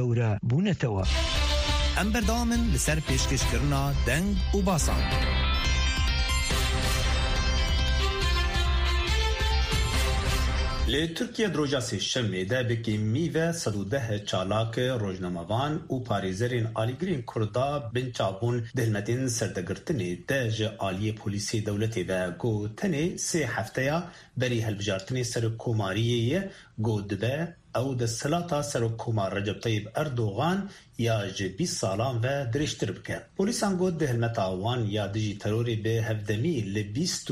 گەورە بوونەتەوە. ئەم بەردەوامن لەسەر پێشکەشکردنا دەنگ و باسان. لی ترکیه دروجا سێشەمێ de bikê mîve 110 çalak rojnamevan û parêzerên alîgirên Kurda bin çavbûn di hilmetên serdegirtinê de ji aliyê polîsê dewletê ve got tenê 3 hefteya berî hilbijartinê serokkomariyê ye got dibe ew di silata serokkomar Recep Tayyip Erdogan ya ji 20 salan ve dirêjtir bike. Polîsan got di hilmeta wan ya dijî terorê bi hevdemî li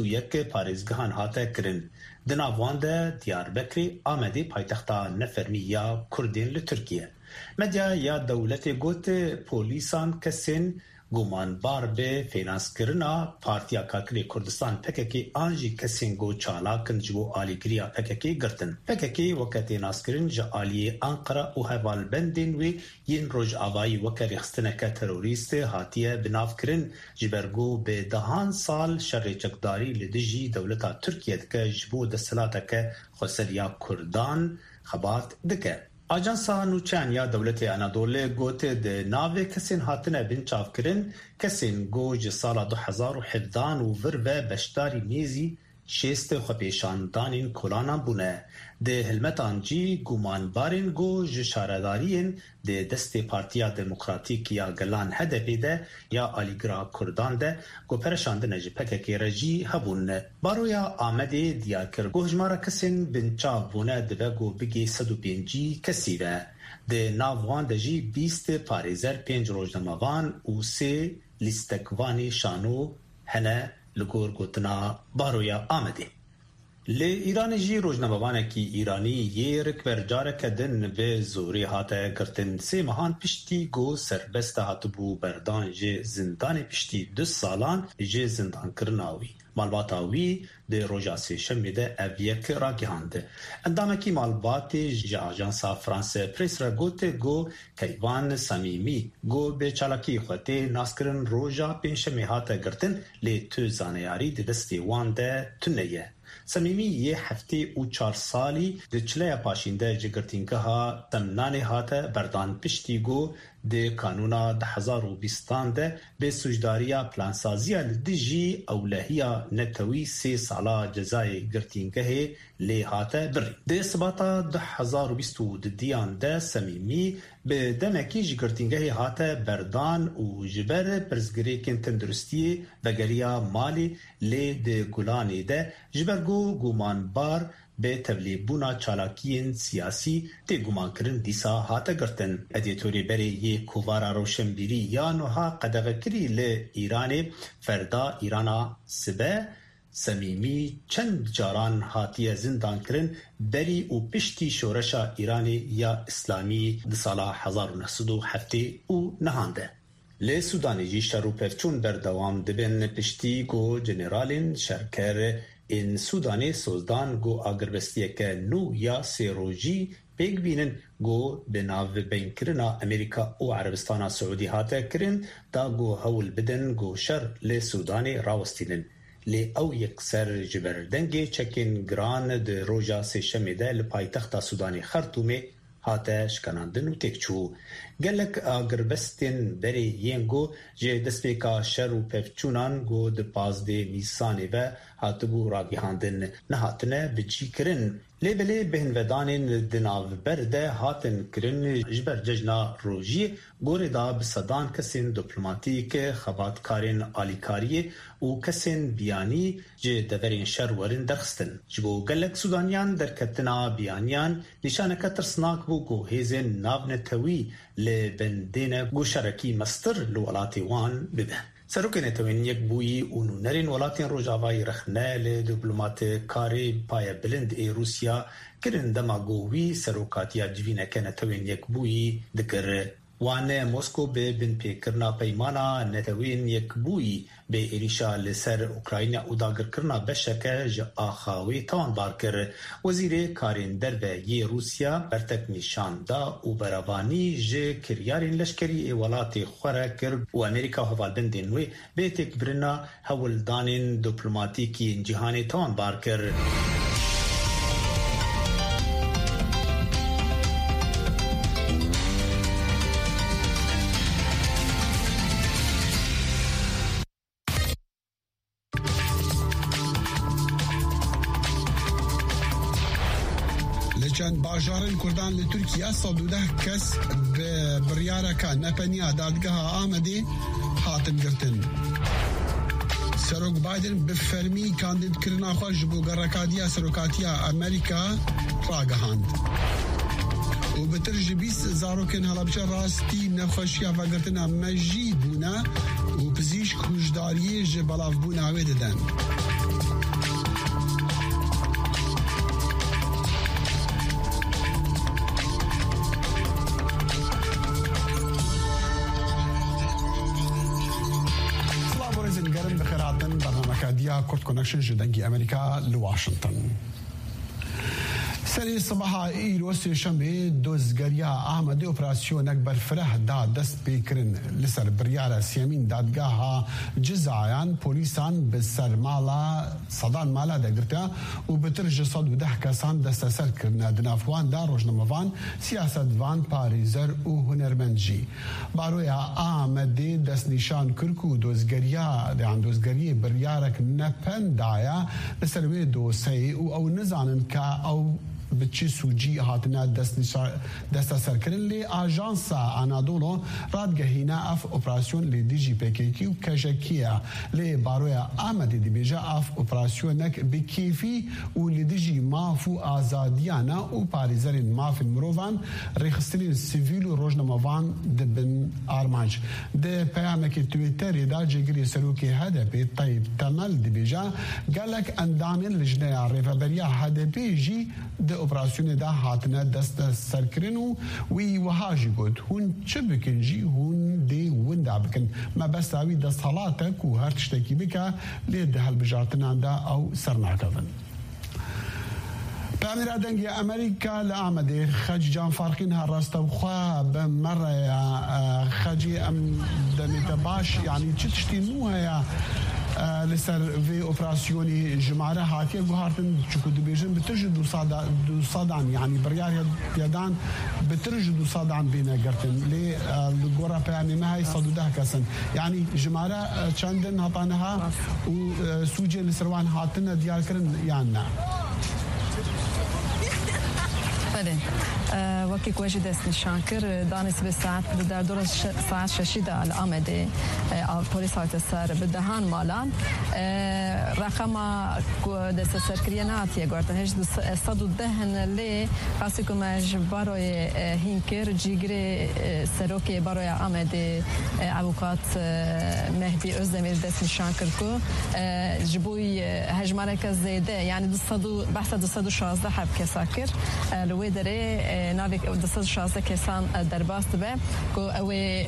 21 parêzgehan hate kirin. Di nav wan de Diyarbekirê, Amedê paytexta nefermî ya Kurdên li Tirkiye. Medya ya dewletê got polîsan kesên gumanbar bi fênanskirina Partiya Karkerê Kurdistan PKK an jî kesên got çalakin ji bo alîgiriya PKK girtin. PKK weke tênaskirin ji aliyê Ankara û hevalbendên wê yên Rojavayî weke rêxistineke terorîst hatiye binavkirin ji ber got bi dehan sal şerê çekdarî li dijî dewleta Tirkiye dike ji bo desthilateke xweseriya Kurdan xebat dike. Ajansa Nûçan ya dewletê Anadolê got di navê kesên hatine binçavkirin kesên got ji sala 2017 û vir ve beşdarî nêzî şêst xwepêşandanên kolanan bûne. Di hilmetan cî gumanbarên got ji şaredariyên di destê Partiya Demokratîk ya Gelan HDP de ya alîgira Kurdan de got pereşandine ji PKK re jî hebûn. Baroya Amedê diyar kir got hejmara kesên binçav bûne dibe got bigê 105 kesî ve. Di nav wan de jî 20 parêzer 5 rojnamevan û 3 lîstekvanê şanû hene li gor gotina Baroya Amedê. Li Îranê jî rojnamevanekî Îranî yê rikber careke din vê zorê hate girtin 3 mehan piştî got serbest hatibû berdan ji zindanê piştî 2 salan ji zindankirina wî. Malbata wî di roja sêşemê de ev yek ragihand. Endamekî malbatê ji ajansa France Press re gote got Keyvan Samîmî got bê çalakî xwe tê naskirin roja pênşemê hate girtin lê tu zaneyarî di destê wan de tune ye. Samîmî yê heftê û 4 salî di çileya paşînde ji girtîngeha Temnanê hate berdan piştî got di kanûna 2020 de bê sujdariya plansaziya li dijî ewlehiya netewî 3 sala cezayê girtîngehê lê hate birîn. Di sibata 2022 de Samîmî bi demekî ji girtîngehê hate berdan û ji ber pirsgirêkên tenduristiyê vegeriya malê lê di Gulanê de ji ber got gumanbar bê tevlîbûna çalakiyên siyasî tê gumankirin dîsa hate girtin. Edîtorê berê yê kovara roşenbîrî ya niha qedexekirî li Îranê ferda Îrana sibe Samîmî çend caran hatiye zindankirin berî û piştî şoreşa Îranê ya İslamî di sala 1907 û nihan de. Li Sudanê jî şer û pevçûn berdewam dibin piştî got generalên şerker in Sudanê sozdan got agirbestiyeke nû ya sêrojî pêk bînin got bi navbeynkirina Amerîka û Erebistana Siûdî hate kirin da got hewl bidin got şer li Sudanê rawestînin. Lê ew yekser ji ber dengê çekên giran di roja sêşemê de li paytexta Sudanê Xertûmê hate şkenandin û têkçû. Gelek agirbestên berê yên got ji destpêka şer û pevçûnan got di 15 Nîsanê ve hatibû ragihandin nehatine bicîkirin. Lêbelê bihinvedanên di navber de hatin kirin ji ber cejna rojiyê gorê da bi sedan kesên diplomatîk, xebatkarên alîkariyê û kesên biyanî ji deverên şer werin derxistin. Ji bo gelek Sudanyan derketina biyaniyan nîşaneke tirsnak bû ku hêzên navnetewî li bendêne goşerekî mestir li welatê wan bibe. Serokên Netewên Yekbûyî û nûnerên welatên Rojavayî rexne li diplomatkarê paya bilind ê Rûsya kirin dema got wî serokatiya civîneke Netewên Yekbûyî dikir. Wane Moskow bê binpêkirina peymana Netewên Yekbûyî bê êrişa li ser Ukrayna û dagirkirina beşeke ji axawê tawanbar kir. Wezîrê karên derve yê Rûsya bertek nîşan da û beravanî ji kiryarên leşkerî ê welatê xwe re kir û Amerîka hevalbendên wê bê têkbirina hewildanên diplomatîkî yên cîhanê tawanbar kir. دن باجارن کردان لترکیه 110 کس به بریارکا نپنیا دادگاه آمده هاتن گرتن. سروک بایدن به فرمی کاندید کرنا خوش بو گرکادیا سروکاتیا امریکا راگهاند. و به ترج 20 زاروکن هلبچه راستی نخوشیا و گرتنا مجی بونا و پزیش کشداری جبلاف بونا ویددن. كورت كونكشن جدنجي أمريكا لواشنطن. سری صباح ایروز شنبه دزگریا احمد اپراسیون اکبر فرح دست پیکرن لسر بریار سیمین دادگاه جزایان پولیسان به سر مالا صدان مالا دگرتا و بترج 110 کسان دست سر کرن دنافوان دا روزنامه‌وان سیاستوان پاریزر و هنرمندجی باروی احمد دست نشان کرکو دزگری بریارک نپندایا لسر وی دوسی او نزانن که او بچی سوجی هاتنا دست سرکرن لی آژانسا آنادولو رادگهینا اف اپراسیون لی دیجی پیکی و کجکیه لی باروی آمده دی بیجا اف اپراسیونک بکیفی و لی دیجی مافو آزادیانا و پاریزرین ماف مروان ریخستنین سیویل و روزنامه‌وان دبن آرمانج ده پیامک تویتری دا جگری سروکی هدپی طیب تمل دی بیجا گلک اندامین لجنه ریفبریا هدپی جی ده اپراسیون دا هاتنه دست سرکرین و وی وهاجی گود هون چه بکن جی هون دی وندا بکن ما بس اوی دست حالاتک و هر تشتکی بکا لید هل بجارتنان دا او سرناکدن. بأمر دنگی امریکا لآمده خج جان فارقین ها راستوخوا بمره خجی ام دمیت باش یعنی چه تشتی نو هیا لسر في اوبراسيوني جماعه هاتيه غارتن چكو دبيجن بترجد دو صدان يعني بريار يدان بترجد صدان بين غرتن لي الغورا بياني ما هي صدوده كسن يعني جماعه چندن هطانها وسوجي لسروان هاتن ديال كرن يعني وكي كواجد نشانكر دانس بالساعات بدار دور ساعات ششيدة الآمدة البوليس هاي تسار بدهان مالان رقم دست سركريانات يقارتن هج صدو دهن اللي قاسيكم جباروي هينكر جيجري سروكي باروي آمدة عبوكات مهدي أزدمير دست نشانكر كو جبوي هجمارك زيدة يعني صدو بحث صدو 16 حب كساكر لوي دري نافيك دست 16 كسان درباست به كو اوي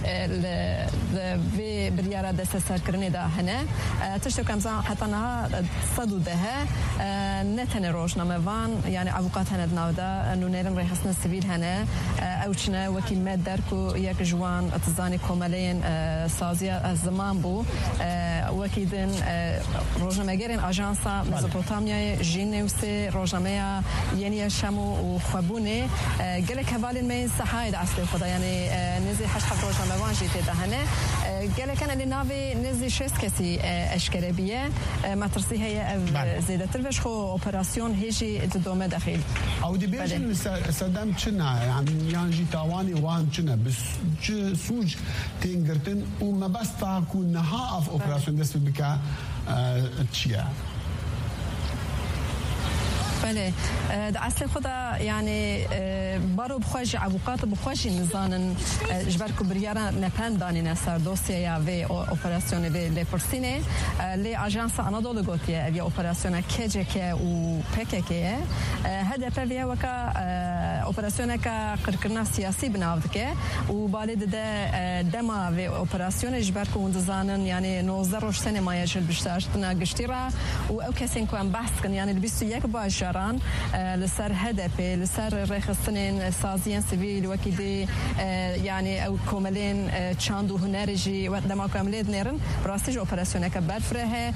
في بريارة دست سركرني دا هنا تشتو كمزان حتى انها صدو دها نتن روزنامه‌وان يعني ابوقات هنا ناودا انه نيرن ريحسن السبيل هنا اوچنا وكي مدركو يك جوان اتزاني كومالين سازيا الزمان بو وكيدن روزنامه‌گرين اجانسا مزوپوتاميا جينيوسي روزنامه يعني شمو وخبونه قالك هبالين ما ينصحايد اصل خدا يعني نزي حشحب روزنامه‌وان جيت ده هنا قالك انا اللي نافي نزي شيس كسي اشكربيه ما ترسي هي زيادة الفش خو اوبراسيون هيجي دومه داخل او دي بيجن سدام چنا يعني يانجي تاواني وان چنا بس سوج تنگرتن وما بس تاكو نها اف اوبراسيون دس بك تشيا بله اصل خدا يعني بارو بخواجي عبوقات بخواجي نزانن جبركو بريارا نپندانی نسر دوسیه و اپراسیون و لپرسینه لی آژانس آنادولو گوتیه اوی اپراسیون کجکه و پککه هدف وی وکا اپراسیون کا قرقرنا سیاسی بناودکه و بالد ده دما و اپراسیون جبركو نزانن يعني 19 سنه ما يجل بشتاشتنا گشتیرا و او کسین کو بحث کن يعني 21 باش لسر هدف لسر رخصتين سازيان سيفيل وكيدي يعني او كومالين تشاندو هنرجي ودما كامليد نيرن براستيج اوبراسيون كبار فرها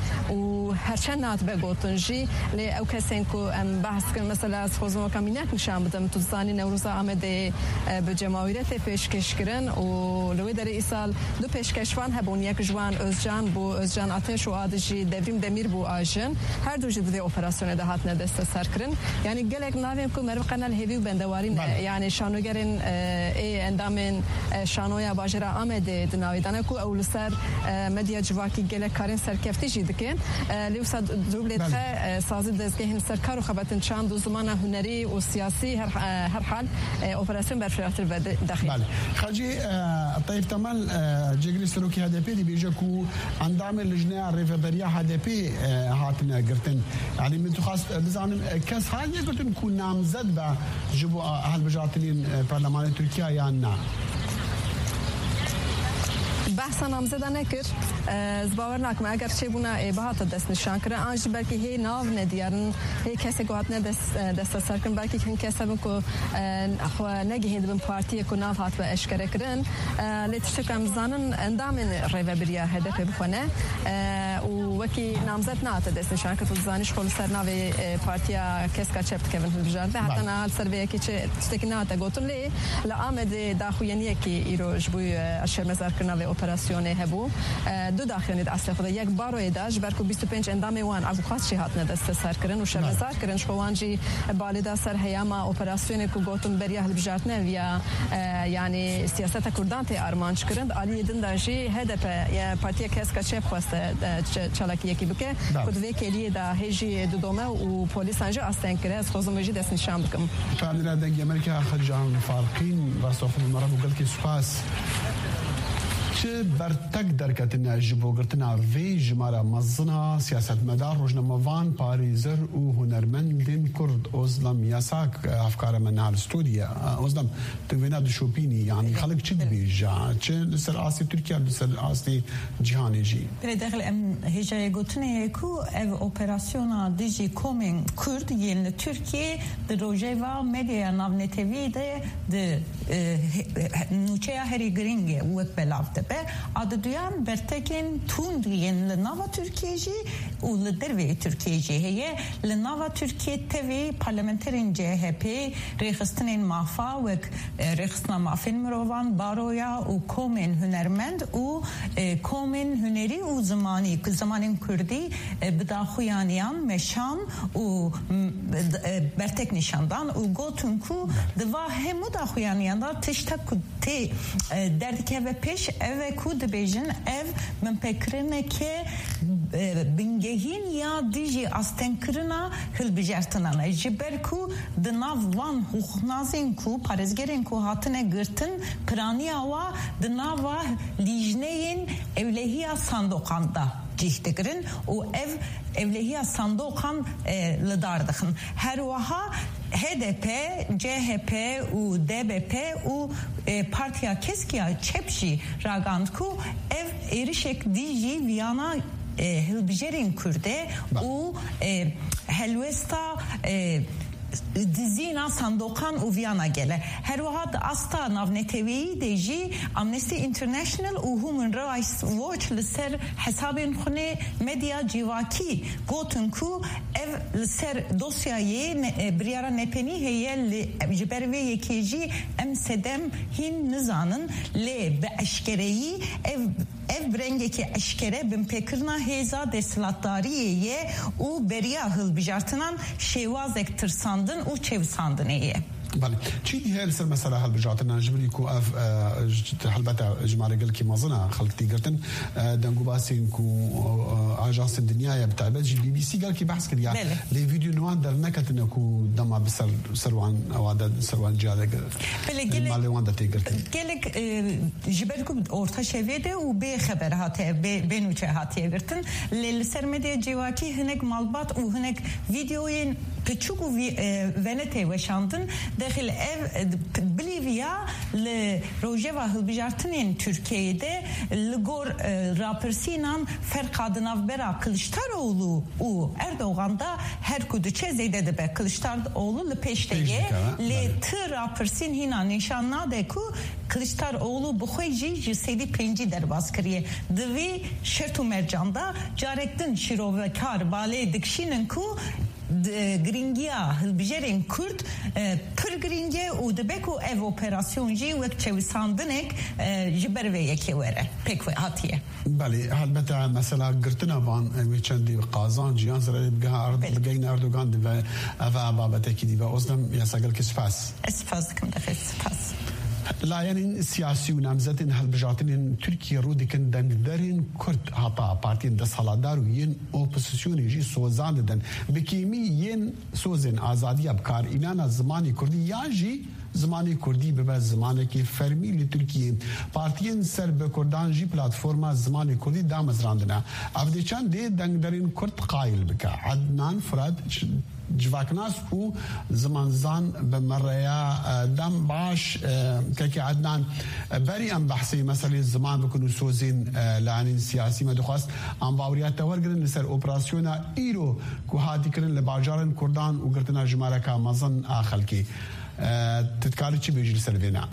وهرشنات بقوتنجي لي او كسينكو ام بحث مثلا خوزمو كامينات نشام بدم تزاني yani Nevruz Amedê bi cemawiretê pêşkêşkirin û li wê derê îsal du pêşkeşvan hebûn yek ji wan Özcan bû Özcan Ateş û adi jî Devrim Demîr bû ajin her du ji divê operasyonê de hatine desteserkirin yani gelek navên ku meriv qenal hêvî û bendewarî ne yani şanogerên ê endamên şanoya bajêra Amedê di navê dane ku ew li ser medya civakî gelek karên serkeftî jî dikin lê wisa dublê xe sazî dezgehên serkar û xebetin çand û zimana hunerî û siyasî her hal operasyon berfiratir ve daxil. Xacî Tayyip Temel cegirî serokê HDP dibêje ku endamên lijneya rêveberiya HDP hatine girtin yani min dixwast bizanim kes hatiye girtin ku namzed be ji bo hilbijartinên Parlamenê Tirkiye yan na بحثا نامزده نکر زباور نکم اگر چه بونه بهات دست نشان کرده آنج بلکه هی ناو ندیارن هی کسی گوهات نه دست سر کن بلکه هن کسی بن کو خو نگی هند بن پارتی کو ناو هات به اشکره کردن لتشکم زانن اندام ریوبریا هدف بخونه و وکی نامزد نه دست نشان کرد زانش خل سر ناو پارتیا کس کا چپت کردن بجار به حتی نه سر به کی چه تکنات گوتن لی لامد داخوینی کی ایروج بو اشمزار کناو operasyonu hebu دو داخلید اصل خود یک باروی داش برکو 25 اندام وان ابوخاص شهات ندست سر کردن و شمزار کردن شوانجی بالدا سر هیاما operasyonu کو گوتن بریا هلبجات نه ویا yani siyasete kurdan te armanç kırın ali yedin daji HDP ya partiye keska çep xweste çalaki yeki bike kudve keliye da heji dudome u polis anji asten kres xozumji dest nişan bikim فعلا دنگ امریکا خرجان فارقین و صحبت مرا بقول کی سپاس چه برتک درکتن جبو گرتنا وی جمارا مزنا سیاست مدار روزنامه‌وان پاریزر و هنرمندین کرد ازلم یاساک افکار من هر استودیا ازلم توینا دشوپینی یعنی خلق چی بیجا چه سر آسی ترکیه سر آسی جهانی جی به داخل ام هجای گوتنه کو ev operasyona dizi komün Kurd yeni Türkiye de rojeva medya navnetevi de nuçeya heri gringe u belavte adı duyan bertekin tund yeni nava Türkiye'ci ulu derve Türkiye'ci heye le nava Türkiye TV parlamenterin CHP rehistinin mafa ve rehistna mafin mirovan baroya u komen hünermend u komen hüneri u zamanin Kürdi bıdaxuyaniyan meşan u bertek nişandan u gotunku dva hemu da xuyaniyan tişta te derdike ve peş eve ku dibêjin ev min pêkirine ke bingehin ya dijî astenkirina hilbijartinan ji ber ku di nav van hûxnazên ku parêzgerên ku hatine girtin piraniya wa di nava lijneyên evlehiya sandoqan da cihdigirin û evlehiya sandoqan li dar dixin her wiha HDP, CHP u DBP u partiya keskiya çepşi ragandku ev erişek diji Viyana hilbijerin Kürde u helvesta dizina sandokan u Viyana gele. Her vahat asta navnetevi deji Amnesty International u Human Rights Watch liser hesabın khune medya civaki gotunku ev liser dosyayı briyara nepeni heyel jiberve yekeji emsedem hin nizanın le be eşkereyi ev brengeki eşkere bin pekirna heza desilatdariye u beriya hilbijartınan şevazek tırsandın u çevsandın eye. بله چی هل سر مثلا هل بجاتنا جبري كو اف حلبتا جماعه قال كي مازنا خلقتي قرتن دنگو باسين كو اجانس الدنيا بتاع جي بي بي سي قال كي بحث كريا لي فيديو نوان در نكتنا كو دما بسر سروان اواد سروان جاده مالي وان دتي قرتن قالك جبركم orta şevede u be haber hate be nuçe hate قرتن للسر ميديا جواكي هناك malbat u هناك فيديوين بتشوفوا فينيتي وشاندن داخل بليفيا لروجيفا هلبجارتنين Türkiye'de Ligor Rapersinan Ferkadına Bera Kılıçdaroğlu u Erdoğan'da her kuduçe zeyde be Kılıçdaroğlu le peşteye le tı Rapersin hina nişanna deku Kılıçdaroğlu bu xoyji jisedi penci derbas kiriye dvi şertu mercanda carektin şirovekar bale dikşinin ku گرینگیا هلبجرین کرد پر گرینگه و دبکو او اپراسیون جی وقت چویساندنک جبر و یکی وره پک و هاتیه. بله البته مثلا گرتنا وان میچندی قازان جیان زره بگه بگین اردوغان و اوا بابت کی دی و ازدم یا سگل کسفاس. اسفاس کم دفعه اسفاس. لا يعني سياسي ونامزدين هالبجاتين تركيا رودي كن دنگدرين كرد هاتا بارتين دس هالادار وين اوبوزيسيون يجي سوزان ددن بكيمي ين سوزن آزادي ابكار إنانا زماني كردي ياجي زماني كردي ببا زماني كي فرمي لتركيا بارتين سر بكردان جي بلاتفورما زماني كردي دامز راندنا افدي چان دي دنگدرين كرد قايل بكا عدنان فراد جواكناس و زمانزان بمريا دم باش كي عدنان بري ام بحثي مثلا الزمان بكونوا سوزين لعنين سياسي ما دخواست ام باوريات تورغرن لسر اوبراسيونا ايرو كو هادي كرن لباجارن كردان وقرتنا جماركا مازن اخلكي تتكالي چي بيجي لسر فينا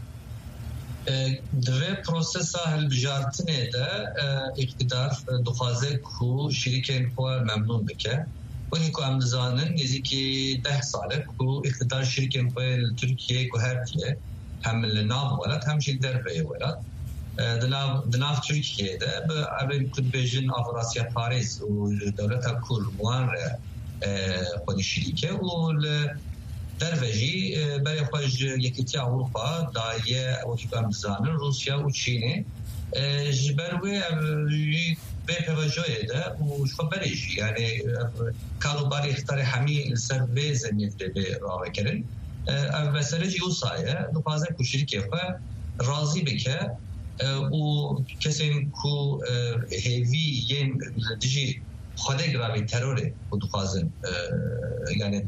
دوی پروسس هلبجارتنه ده اقتدار دخوازه کو شریکین خو ممنون بکه ولی که امزانن نزدیکی 10 ساله که اقتدار شرکت به ترکیه که هرتیه هم لناف ولد هم شیل در به ولد دناف ترکیه ده به عبر کدبیجن آفراسیا پاریس و دولت کل وان خودی شریکه و در وجی برای خواهج یکیتی اروپا دایه وکی که امزانن روسیا و چینه جبروی به توجه ده و شو بريش يعني كانوا باري اختار حمي السر بيزن يفدي راه كرن مساله يوصايه دفازه كشركه راضي بك و كسين كو هيفي ين دجي خود گراوی تروره و دفازن يعني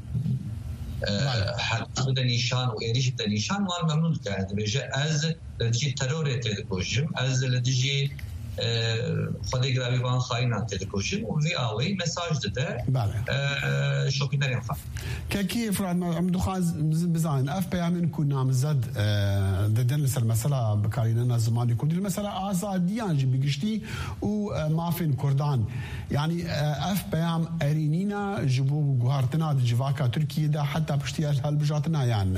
حتی بده نیشان و ایریش بده نیشان وان ممنون کرد بجه از دجی تروره تدکوشم از دجی خود گراوی وان خاینان تدکوشم و وی آوی مساج داده شوکی نریم خواهد که فراد ما دخواز بزاین اف پیامین کو نامزد ددن لسر مثلا بکاریننا زمانی کردی مثلا آزادیان جی بگشتی و مافین کردان يعني اف بيام ارينينا جبو غوارتنا جواكا تركيا دا حتى بشتي هالبجاتنا يعني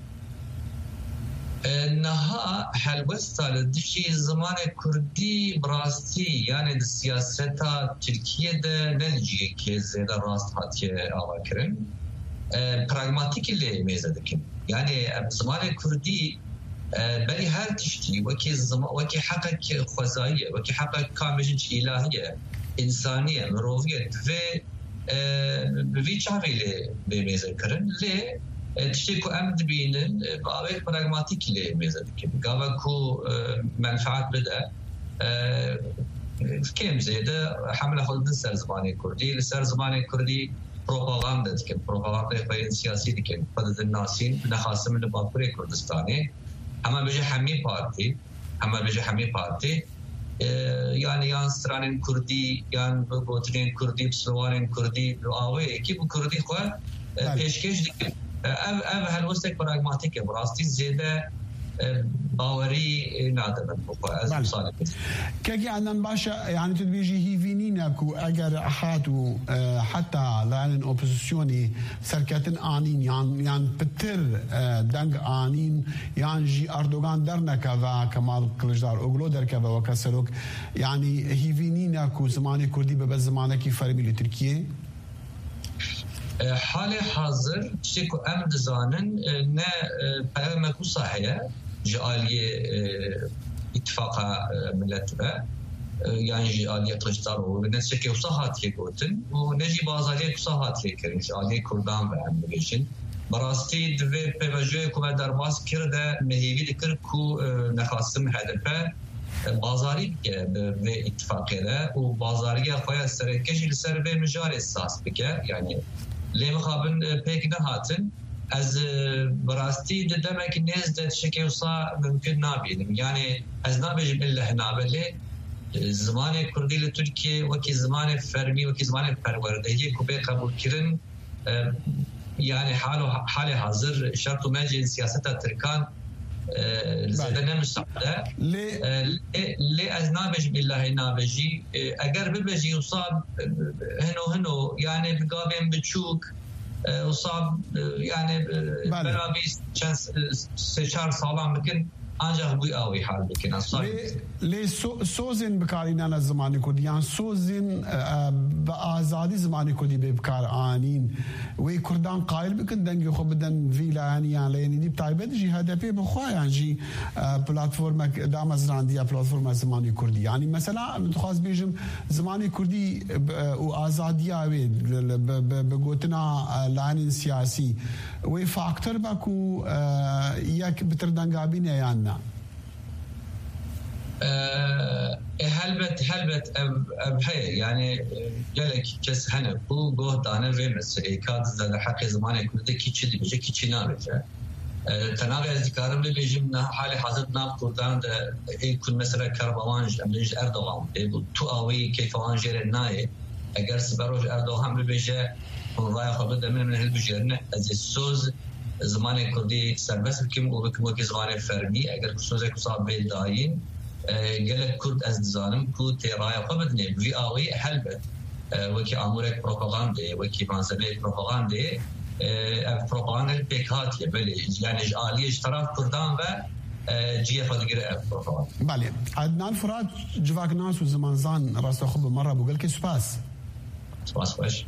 نها حلوستا لدشي زمان كردي براستي يعني السياسة تركيا دا نلجي كي زيادة راست هاتي آواكرن براغماتيك اللي ميزة دكين يعني زمان كردي بلي هر تشتي وكي حقك خوزائية وكي حقك كامجنش إلهية إنسانية مروفية في شعبي اللي بميزة كرن ليه تشتكو أمد بينن بأويك براغماتيك اللي ميزة دكين قابكو منفعات بدأ كم زيادة حملة خلدن سر زماني كردي لسر زماني كردي بروباغاندا دكين بروباغاندا فاين سياسي دكين فضل الناسين نخاسم من باكوري كردستاني اما بيجي حمي بارتي يعني يان سترانين كردي يان بوترين كردي بسلوانين كردي آوه كي بكردي خواه پیشکش دکن هالوستك براغماتيك براستي زيادة باوري نادرا از مثال كي عندنا باشا يعني تبيجي هي فينينا كو اگر احاتو حتى لان اوبوزيسيوني سركتن انين يعني بتر دنگ انين يعني جي اردوغان درنكا و كمال كلجدار اوغلو دركا و كسروك يعني هي فينينا كو زماني كردي بزمانك فرمي لتركيا حال حاضر شكو أمد زانن نا بأمكو صحية جالية اتفاق ملتبه يعني جالية قشتار وناس شكي وصاحات يقوتن ونجي بازارية وصاحات يكرن جالية كردان بأمد بيشن براستي دوي بيواجوه كما درباس كرده مهيوي دكر كو نخاسم هدفه بازاری به اتفاقی ده و بازاری خواهی سرکشی لسر به مجال اساس بکه یعنی لیم خوابن پیک نهاتن از براستی دمک نزد شکی وصا ممکن نبینیم یعنی از نبیجم الا هنا بله زمان کردی لترکیه وکی زمان فرمی وکی زمان پروردهی که به قبول کردن يعني حال حاضر شرط مجلس سياسة تركان زیاده نمیساعده لی از نابج بالله نابجی اگر ببجی وصاب هنو يعني بقابين بتشوك وصاب يعني برابيس سشار صالح ممكن ancak bu avi hal bikin لی سوزن بکارینان از زمانی کردی یان سوزن با آزادی زمانی کردی به بکار آنین وی کردان قائل بکن دنگی خو بدن ویلانی یان لینی دی بتایبت جی هدفی بخواه یان جی پلاتفورم دام از راندی پلاتفورم زمانی کردی یعنی مثلا متخواست بیجم زمانی کردی و آزادی آوی بگوتنا لانین سیاسی وی فاکتر باکو یک بتردنگابینه یان هلبت هي يعني قالك كس هنا بو جهد أنا في مسألة كاد زاد حق زمان يكون ده كي تشدي بيجي كي تشينا بيجي تناقض ذكرهم اللي بيجي من حال حاضر ناب كردان ده يكون مثلا كربوانج أمريج أردوغان تو أوي كيف وانجر الناي أجر سبروج أردوغان اللي بيجي رأي خبر من هالبيجرنا از السوز زمان كردي سربس بكم وبكم زمان فرمي أجر سوزك صاب بيداين قالك كرد از دزانم کو ترايا قبضني في اوي هلبت وكي امورك بروباغاندا وكي مانزمه بروباغاندا بروباغاندا بيكات يبلي يعني آلية اشتراك كردان و جي فدغير بروباغاندا بله عدنان فرات جواك ناس وزمان زان راس خب مره بقول لك سباس باش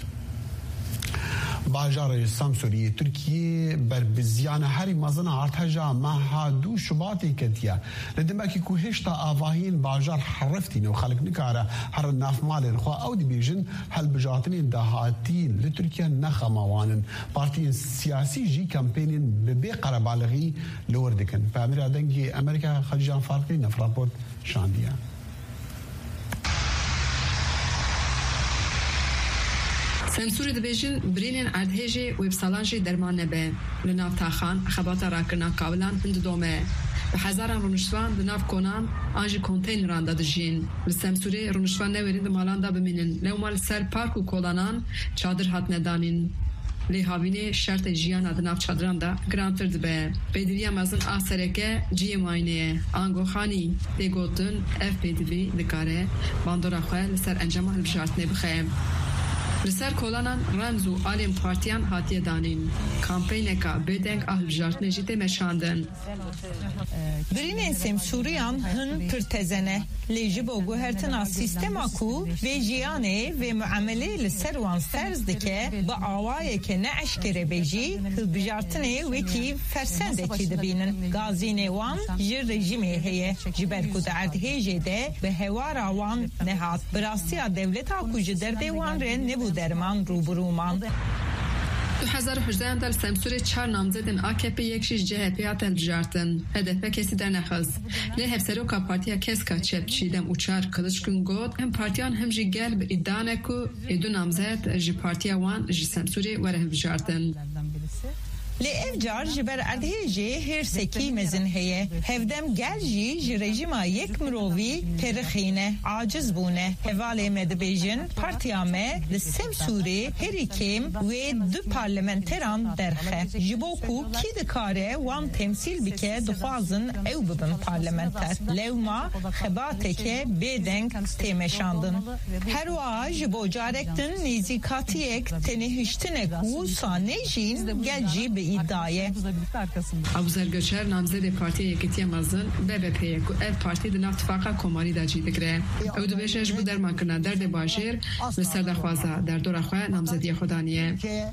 باجار سامسوری ترکیه بر بزیان هری مزن ارتجا ما دو شباتی کتیا لدمکی کو هشتا آواهین باجار حرفتین و خلق نکاره هر ناف مال خو او دی بیژن هل بجاتنی دهاتی لترکیه نخموانن پارتی سیاسی جی کمپینین به قربالغی لور دکن فامر دنگی امریکا خلیجان فارقی نفراپورت شاندیا سنسوری دبیجن برینن ارتهجی ویبسالانجی درمان نبه لناف تاخان خباتا راکرنا کابلان هند دومه به هزاران رونشتوان لناف کنان آنجی کنتینران دادجین لسنسوری رونشتوان نویرین دمالان دا بمینن لومال سر پارک و کولانان چادر هات ندانین لی هاوینه شرط جیان ادناف چادران دا گرانتر دبه پیدوی مازن آسرکه جی ماینه آنگو خانی دیگوتن اف پیدوی دکاره باندورا خواه لسر انجام هلبشارت نبخیم لسر کولانان رمز و آلیم پارتیان هاتیه دانین کامپینکا بدنگ آهلجارت نجیده مشاندن برین سمسوریان هن پرتزنه لیجی بوگو هرتنا سیستما کو و جیانه و معامله لسر وان فرز دکه با آوائه که نعشکره بیجی هلبجارتنه وکی فرسنده کی دبینن گازینه وان جر رژیمه هیه جبرکو دردهی جده به هوار وان نهات براستی دولت ها کو جدرده وان رن نبو درمان روبرومان 2018 دل سمسور 4 نامزدن AKP یکشیش CHP هاتن بجارتن هدف کسی در نخست لی هفسروکا پارتیا کسکا چپچی دم اوچار کلچکن گود هم پارتیان هم جی گل به ایدانه کو ایدو نامزد جی پارتیا وان جی سمسوری وره بجارتن لی افجار جبر ادهیجی هر سکی مزن هیه هفدم گل جی رژیما یک مرووی پرخینه عاجز بونه هواله مدبیجن پارتیامه لسم سوری هری کم و دو پارلمنتران درخه جبوکو کی دکاره وان تمثیل بکه دخوازن او ببن پارلمنتر لوما خباته که بدنگ تیمشاندن هر وا جبو جارکتن نیزیکاتی یک تنهشتنک و سانیجین گل جی به iddiaya. Abuzergöçer namzed partiye yeketiye mazın BBP ku ev parti de naftifaka komari da cidikre. Ev de beşeş bu dermakına derde başır ve serdaxwaza derdora xwe namzediye xudaniye.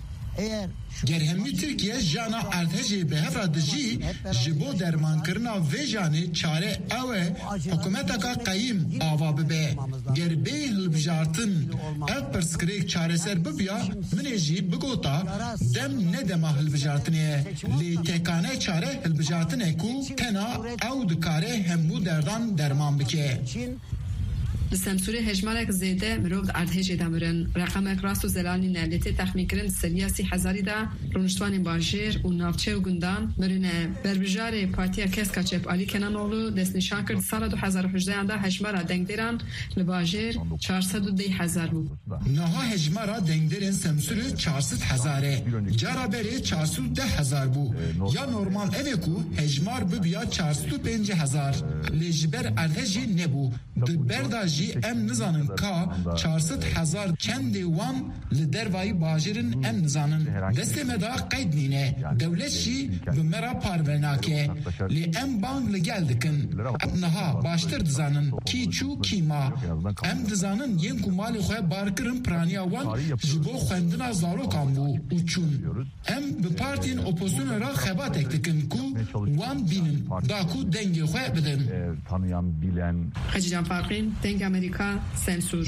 Gerhemî Tirkiye jana erdhejê bi hev re dijî ji bo dermankirina vê janê çare ew e hikûmeteka qeyîm ava bibe. Ger bê hilbijartin ev pirsgirêk çareser bibiya minê jî bigota dem ne dema hilbijartinê ye. Lê tekane çare hilbijartinê ku tena ew dikare hemû derdan derman bike. لسمسوری هجمارک زیده مرود ارتهجی دمرن رقم اقراس و زلانی نلیتی تخمین کرن سریاسی هزاری دا رونشتوان باجیر و نافچه و گندان مرنه بربجار پارتیا کسکا چپ آلی کنانولو دست نشان کرد سال 2018 دا هجمارا دنگ دیران لباجیر 410,000 بود. نها هجمارا دنگ دیرن سمسوری 400,000 جارا بری 410,000 بو یا نورمال اوه کو هجمار ببیا 405,000 لجبر ارتهجی نبو برداجی ام نزانن کا 400,000 چند وان لدروای باجرن ام نزانن دست مدا قید نینه دولت شی بمرا پاروناکه لی ام بانگ لگل دکن نها باشتر دزانن کی چو کی ما ام دزانن ین کمال خواه بارکرن پرانیا وان جبو خوندنا زارو کامبو اچون ام بپارتین اپوزیسیون را خبات اکتکن کو وان بینن داکو دنگی خواه بدن حجی جان فرقین دنگ امریکا سنسور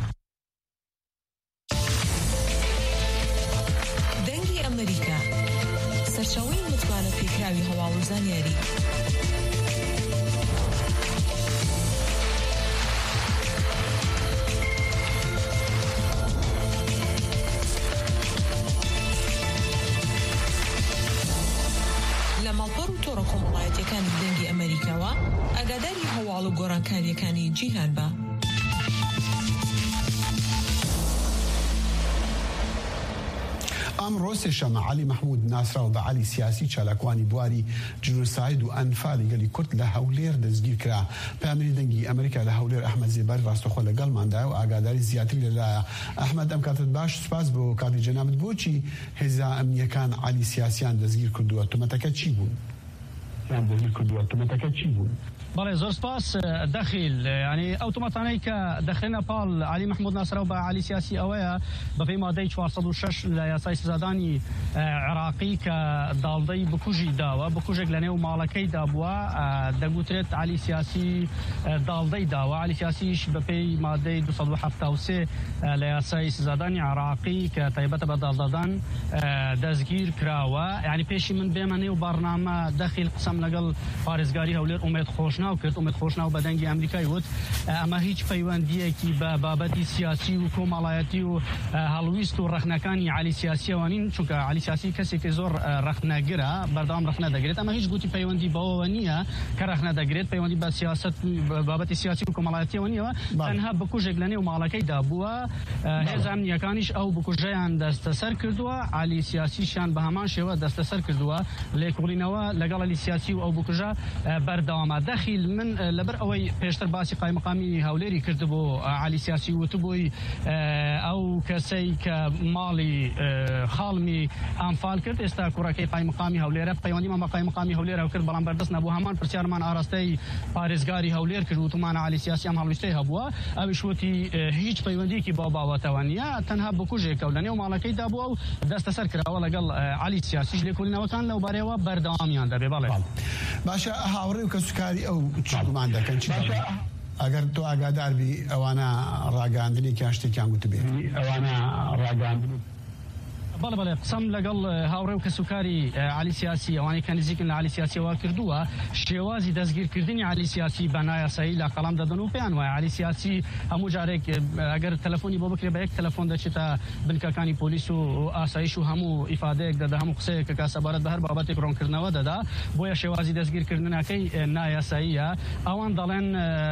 دنگی امریکا سرچاوی متوانه پیکراوی هوا و زانیاری لەماڵپەڕ و تۆڕە کۆمەڵایەتیەکانی دەنگی ئەمریکاوە ئاگاداری هەواڵ و گۆڕانکاریەکانی جیهان بە. امروز سێشەمە علی محمود ناسراو بە علی سیاسی چالاکوانی بواری جنوساید و ئەنفالی گەلی کورد لە هەولێر دەستگیر کرا. پامێری دەنگی ئەمریکا لە هەولێر ئەحمەد زێبەر ڕاستەخۆ لەگەڵماندایە و ئاگاداری زیاتری لەلایە. ئەحمەد ئەم کاتت باش سپاس بۆ کاتی جەنابەت. بۆچی هێزا ئەمنیەکان علی سیاسیان دەستگیر کردووە؟ تۆمەتەکە چی بوون؟ بله زور سپاس داخل يعني اوتوماتاني كدخلنا بال علي محمود ناصر وبا علي سياسي اويا بفي ماده 406 لياساي سزاداني عراقي كدالدي بكوجي داوا بكوجي لنيو مالكي دابوا دغوتريت علي سياسي دالدي داوا علي سياسي بفي ماده 273 لياساي سزاداني عراقي كتيبه بدالدان دزگیر كراوا يعني بيشي من بيمني وبرنامج داخل قسم لقل فارزگاري هولير امید خوشنا و کرد امید خوشنا و بدنگی امریکایی بود اما هیچ پیوندیه کی با بابتی سیاسی و کمالایتی و هالویست و رخنکانی علی سیاسی وانین چون علی سیاسی کسی که زور رخنگره بردام رخنگره اما هیچ گوتی پیوندی با ونیه که رخنگره پیوندی با سیاست بابتی سیاسی و کمالایتی ونیه تنها بکوجگلنی و مالکی دابوا هز امنیکانیش او بکوجیان دست سر کردوا علی سیاسی شان به همان شوا دست سر کردوا لیکولینوا لگال علی سیاسی و او بکوجا بردام داخل من لبر اوي پیشتر باسی قائم مقامی هوليري كردبو علي سياسي وتبوي او كسي كمالي خالمي انفال كرد استا كوراكي قائم مقامی هوليري قيوندي ما قائم مقامی هوليري او كرد بلان بردس نبو همان پرسيارمان ارستي پاريزگاري هولير كرد وتمان علي سياسي ام هولستي هبوا او شوتي هيج قيوندي كي بابا وتوانيا تنها بكوجي كولني ومالكي دابو دست سر كرا ولا قال علي سياسي لكلنا وكان لو باريوا برداميان دبي بالي باشا هاوري وكسكاري او چیکو عندك چی اگر تو آگادار بی اوانا راگاندنی کاشتی کام گوت بی اوانا راگاندنی بله بله قسم لقل هاوری و کسوکاری علی سیاسی اوانی کن نزیکن علی سیاسی وا کردووە شێوازی دەستگیر کردنی علی سیاسی بەنایە سایی لە قەڵام دەدەن و پێیان وایە علی سیاسی هەموو جارێک ئەگەر تەلەفۆنی بۆ بکرێ بە یەک تەلەفۆن دەچێتە بنکەکانی پۆلیس و ئاسایش و هەموو ئیفادەیەک دەدا هەموو قسەیەک کە سەبارەت بە هەر بابەتێک ڕوونکردنەوە دەدا بۆیە شێوازی دەستگیرکردنەکەی نایاساییە ئەوان دەڵێن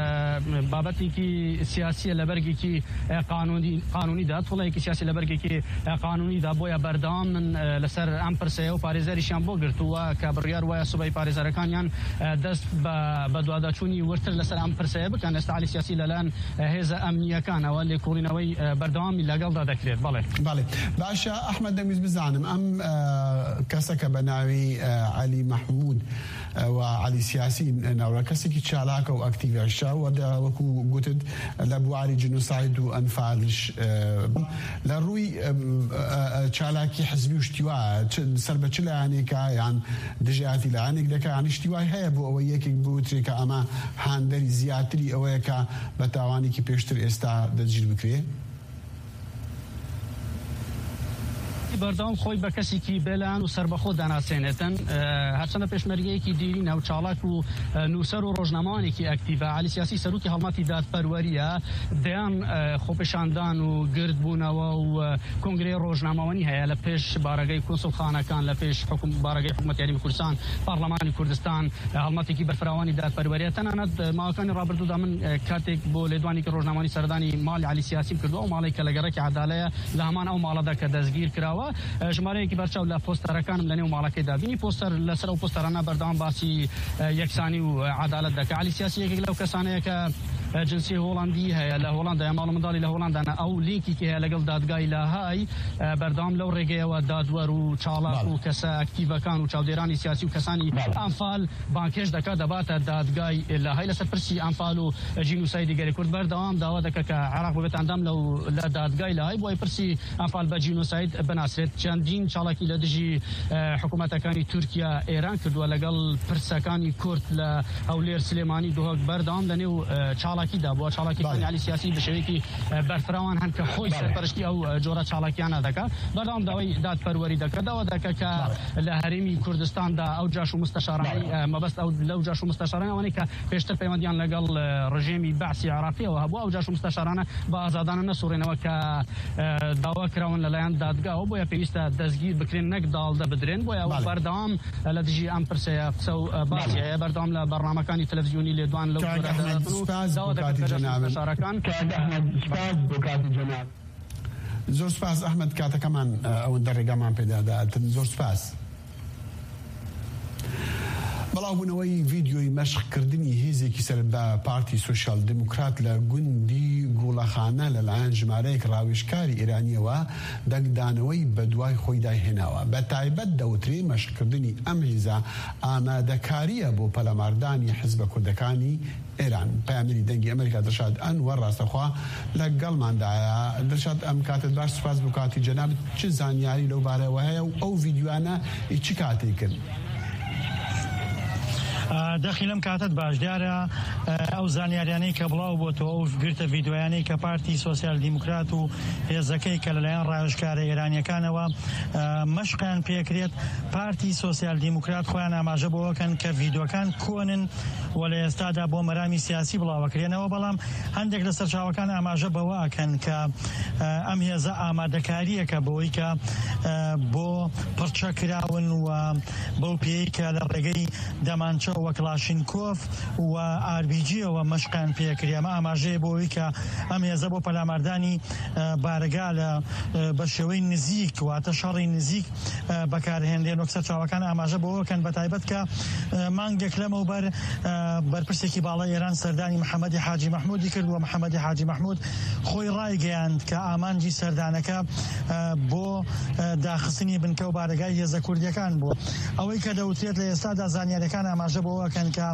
بابەتێکی سیاسیە لە بەرگێکی قانونیدا توڵەیەکی سیاسی لە بەرگێکی قانونیدا بۆیە بەردەوام من لەسەر ئەم پرسەیە و پارێزەریشیان بۆ گرتووە کە بڕیار وایە سوبەی پارێزەرەکانیان دەست بە دواداچوونی ورتر لەسەر ئەم پرسەیە بکەن ئێستا علی سیاسی لەلایەن هێزە ئەمنیەکانەوە لێکۆڵینەوەی بەردەوامی لەگەڵدا دەکرێت. بەڵێ باشە ئەحمەد دەمویست بزانم ئەم کەسەکە بە ناوی علی محمود و علی سیاسی ناوڕە کەسێکی چالاکە و ئەکتیڤیشە و وەکو گوتت لە بواری جنوساید و ئەنفالش لە ڕووی چالاکی حزبی و شتیوایە سەر بە چ لایەنێکە یان دژایەتی لایەنێک دەکە یان شتیوای هەیە بۆ ئەوە یەکێک بوترێ کە ئەمە هاندەری زیاتری ئەوەیە کە بە تاوانێکی پێشتر ئێستا دەستگیر بکرێ؟ بەردەوام خۆی بە کەسێکی بێلان و سربەخۆ داناسێنێتن هەرچەندە پێشمەرگەیەکی دیرینە و چاڵاک و نووسەر و ڕۆژنامەوانێکی ئەکتیڤە علی سیاسی سەرۆکی هەڵمەتی دادپەروەریە دەیان خۆپێشاندان و گردبوونەوە و کۆنگرەی ڕۆژنامەوانی هەیە لە پێش بارگەی کۆنسڵخانەکان لە پێش بارگەی حکوومەتی یاریمی کوردستان پارلەمانی کوردستان هەڵمەتێکی بەرفراوانی دادپەروەریە تەنانەت ماوەکانی ڕابردوودا من کاتێک بۆ لێدوانێکی ڕۆژنامەوانی سەردانی ماڵی علی سیاسی کردووە و ماڵی کە لە گەڕێکی عەدالەیە لە هەمان ئەو ماڵەدا کە دەستگیر کراوە ژمارەیەکی بەرچاو لە پۆستەرەکانم لەنێو ماڵەکەیدا بینی پۆستەر لەسەر ئەو پۆستەرانە بەردەوام باسی یەکسانی و عەدالەت دەکات علی سیاسی یەکێک لەو کەسانەیە کە جنسی هۆڵندی هەیە لە هۆڵندا ماڵ منداڵی لە هۆڵندانە ئەو لینکێکی هەیە لەگەڵ دادگای لاهای بەردەوام لەو ڕێگەیەوە دادوەر و چاڵاک و کەسە ئەکتیڤەکان و چاودێرانی سیاسی و کەسانی ئەنفال بانکێش دەکات دەباتە دادگای لاهای لەسەر پرسی ئەنفال و جینوسایدی گەری کورد بەردەوام داوا دەکات کە عێراق ببێت ئەندام لە دادگای لاهای بۆی پرسی ئەنفال بە جینوساید بناسرێت چەندین چاڵاکی لە دژی حکوومەتەکانی تورکیا ئێران کردووە لەگەڵ پرسەکانی کورد لە هەولێر سلێمانی دۆهۆک بەردەوام لەنێو چاڵاکیدا بۆ چاڵاکی علی سیاسی بە شێوەیەکی بەرفراوان هەن کە خۆی سەرپەرشتی ئەو جۆرە چاڵاکیانە دەکات بەردەوام داوای دادپەروەری دەکات داوا دەکات کە لە هەرێمی کوردستاندا ئەو جاش و مستەشارانی مەبەست ئەو لەو جاش و مستەشارانی ئەوانەی کە پێشتر پەیوەندیان لەگەڵ ڕژێمی بەعسی عێراقیەوە هەبوو ئەو جاش و مستەشارانە بە ئازادانە نەسوڕێنەوە کە داوا کراون لەلایەن دادگاوە بۆیە پێویستە دەستگیر بکرێن نەک داڵدە بدرێن بۆیە بەردەوام لە دژی ئەم پرسەیە قسە و باسی هەیە بەردەوام لە بەڕنامەکانی تەلەڤیزیۆنی لێدوان لەو زۆر سپاس ئەحمەد کاتەکەمان ئەوەندە ڕێگامان پێداداتن زۆر سپاس بەڵاوبوونەوەی ڤیدیۆی مەشقکردنی هێزێکی سەر بە پارتی سۆشیال دموکرات لە گوندی گوڵەخانە لەلایەن ژمارەیەک ڕاوێژکاری ئێرانیەوە دەنگدانەوەی بە دوای خۆی داهێناوە بە تایبەت دەوترێ مەشقکردنی ئەم هێزە ئامادەکاریە بۆ پەلەماردانی حیزبە کوردەکانی ئێران پامێری دەنگی ئەمریکا دەرشاد ئەنوەر ڕاستەخوا لەگەڵماندایە دەرشاد ئەم کاتت باش سپاس بۆ کاتی جەنابەت چ زانیاری لەو بارەوە هەیە و ئەو ڤیدیۆانە چ کاتێک کرد دەخی لەم کاتت باش دیارە ئەو زانیاریانەی کە بڵاو بۆتەوە ئەو گرتە ڤیدیۆیانەی کە پارتی سۆسیال دیموکرات و هێزەکەی کە لەلایەن ڕاوێژکارە ئێرانیەکانەوە مەشقیان پێکرێت پارتی سۆسیال دیموکرات خۆیان ئاماژە بۆەکەن کە ڤیدیۆکان کۆنن و لە ئێستادا بۆ مەرامی سیاسی بڵاوەکرێنەوە بەڵام هەندێک لە سەرچاوەکان ئاماژە بەوەکەن کە ئەم هێزە ئامادەکاریەکە بۆی کە بۆ پڕچە کراون و بەو پێی کە لە ڕێگەی دەمانچە وە کلاشینکۆف و ئاربیجیەوە مەشقیان پێکرێ ئەمە ئاماژەیە بۆی کە ئەم هێزە بۆ پەلاماردانی بارگا لە بە شێوەی نزیک واتە شەڕی نزیک بەکارهێنرێن و سەرچاوەکان ئاماژە بۆەکەن بە تایبەت کە مانگێک لەمەوبەر بەرپرسێکی باڵای ئێران سەردانی محەممەدی حاجی مەحمودی کرد و محەممەدی حاجی مەحمود خۆی ڕایگەیاند کە ئامانجی سەردانەکە بۆ داخستنی بنکە و بارگای هێزە کوردیەکان بوو ئەوەی کە دەوترێت لە ئێستادا زانیاریەکان ئاماژە بۆەکەن کە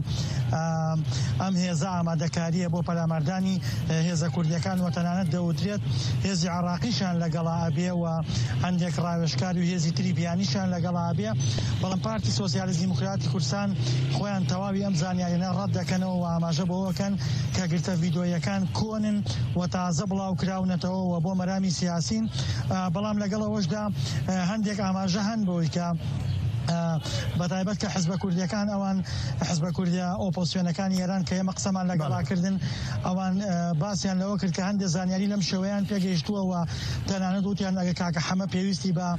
ئەم هێزە ئامادەکاریە بۆ پەلاماردانی هێزە کوردیەکان و تەنانەت دەوترێت هێزی عێراقیشان لەگەڵا ئەبێ و هەندێک ڕاوێژکاری و هێزی تری بیانیشان لەگەڵا ئەبێ بەڵام پارتی سۆسیالیست دیموکراتی کوردستان خۆیان تەواوی ئەم زانیاریانە ڕەت دەکەنەوە و ئاماژە بۆەکەن کە گرتە ڤیدیۆیەکان کۆنن و تازە بڵاو کراونەتەوە و بۆ مەرامی سیاسین بەڵام لەگەڵەوەشدا هەندێک ئاماژە هەن بۆی کە بەتایبەت کە حزبە کوردیەکان ئەوان حزبە کوردیا ئۆپۆزیسیۆنەکانی ئێران کە ئێمە قسەمان لەگەڵاکردن ئەوان باسییان لەوە کرد کە هەندێک زانیاری لەم شێوەیان پێگەیشتووە و تەنانەت وتیان ئەگە کاکە حەمە پێویستی بە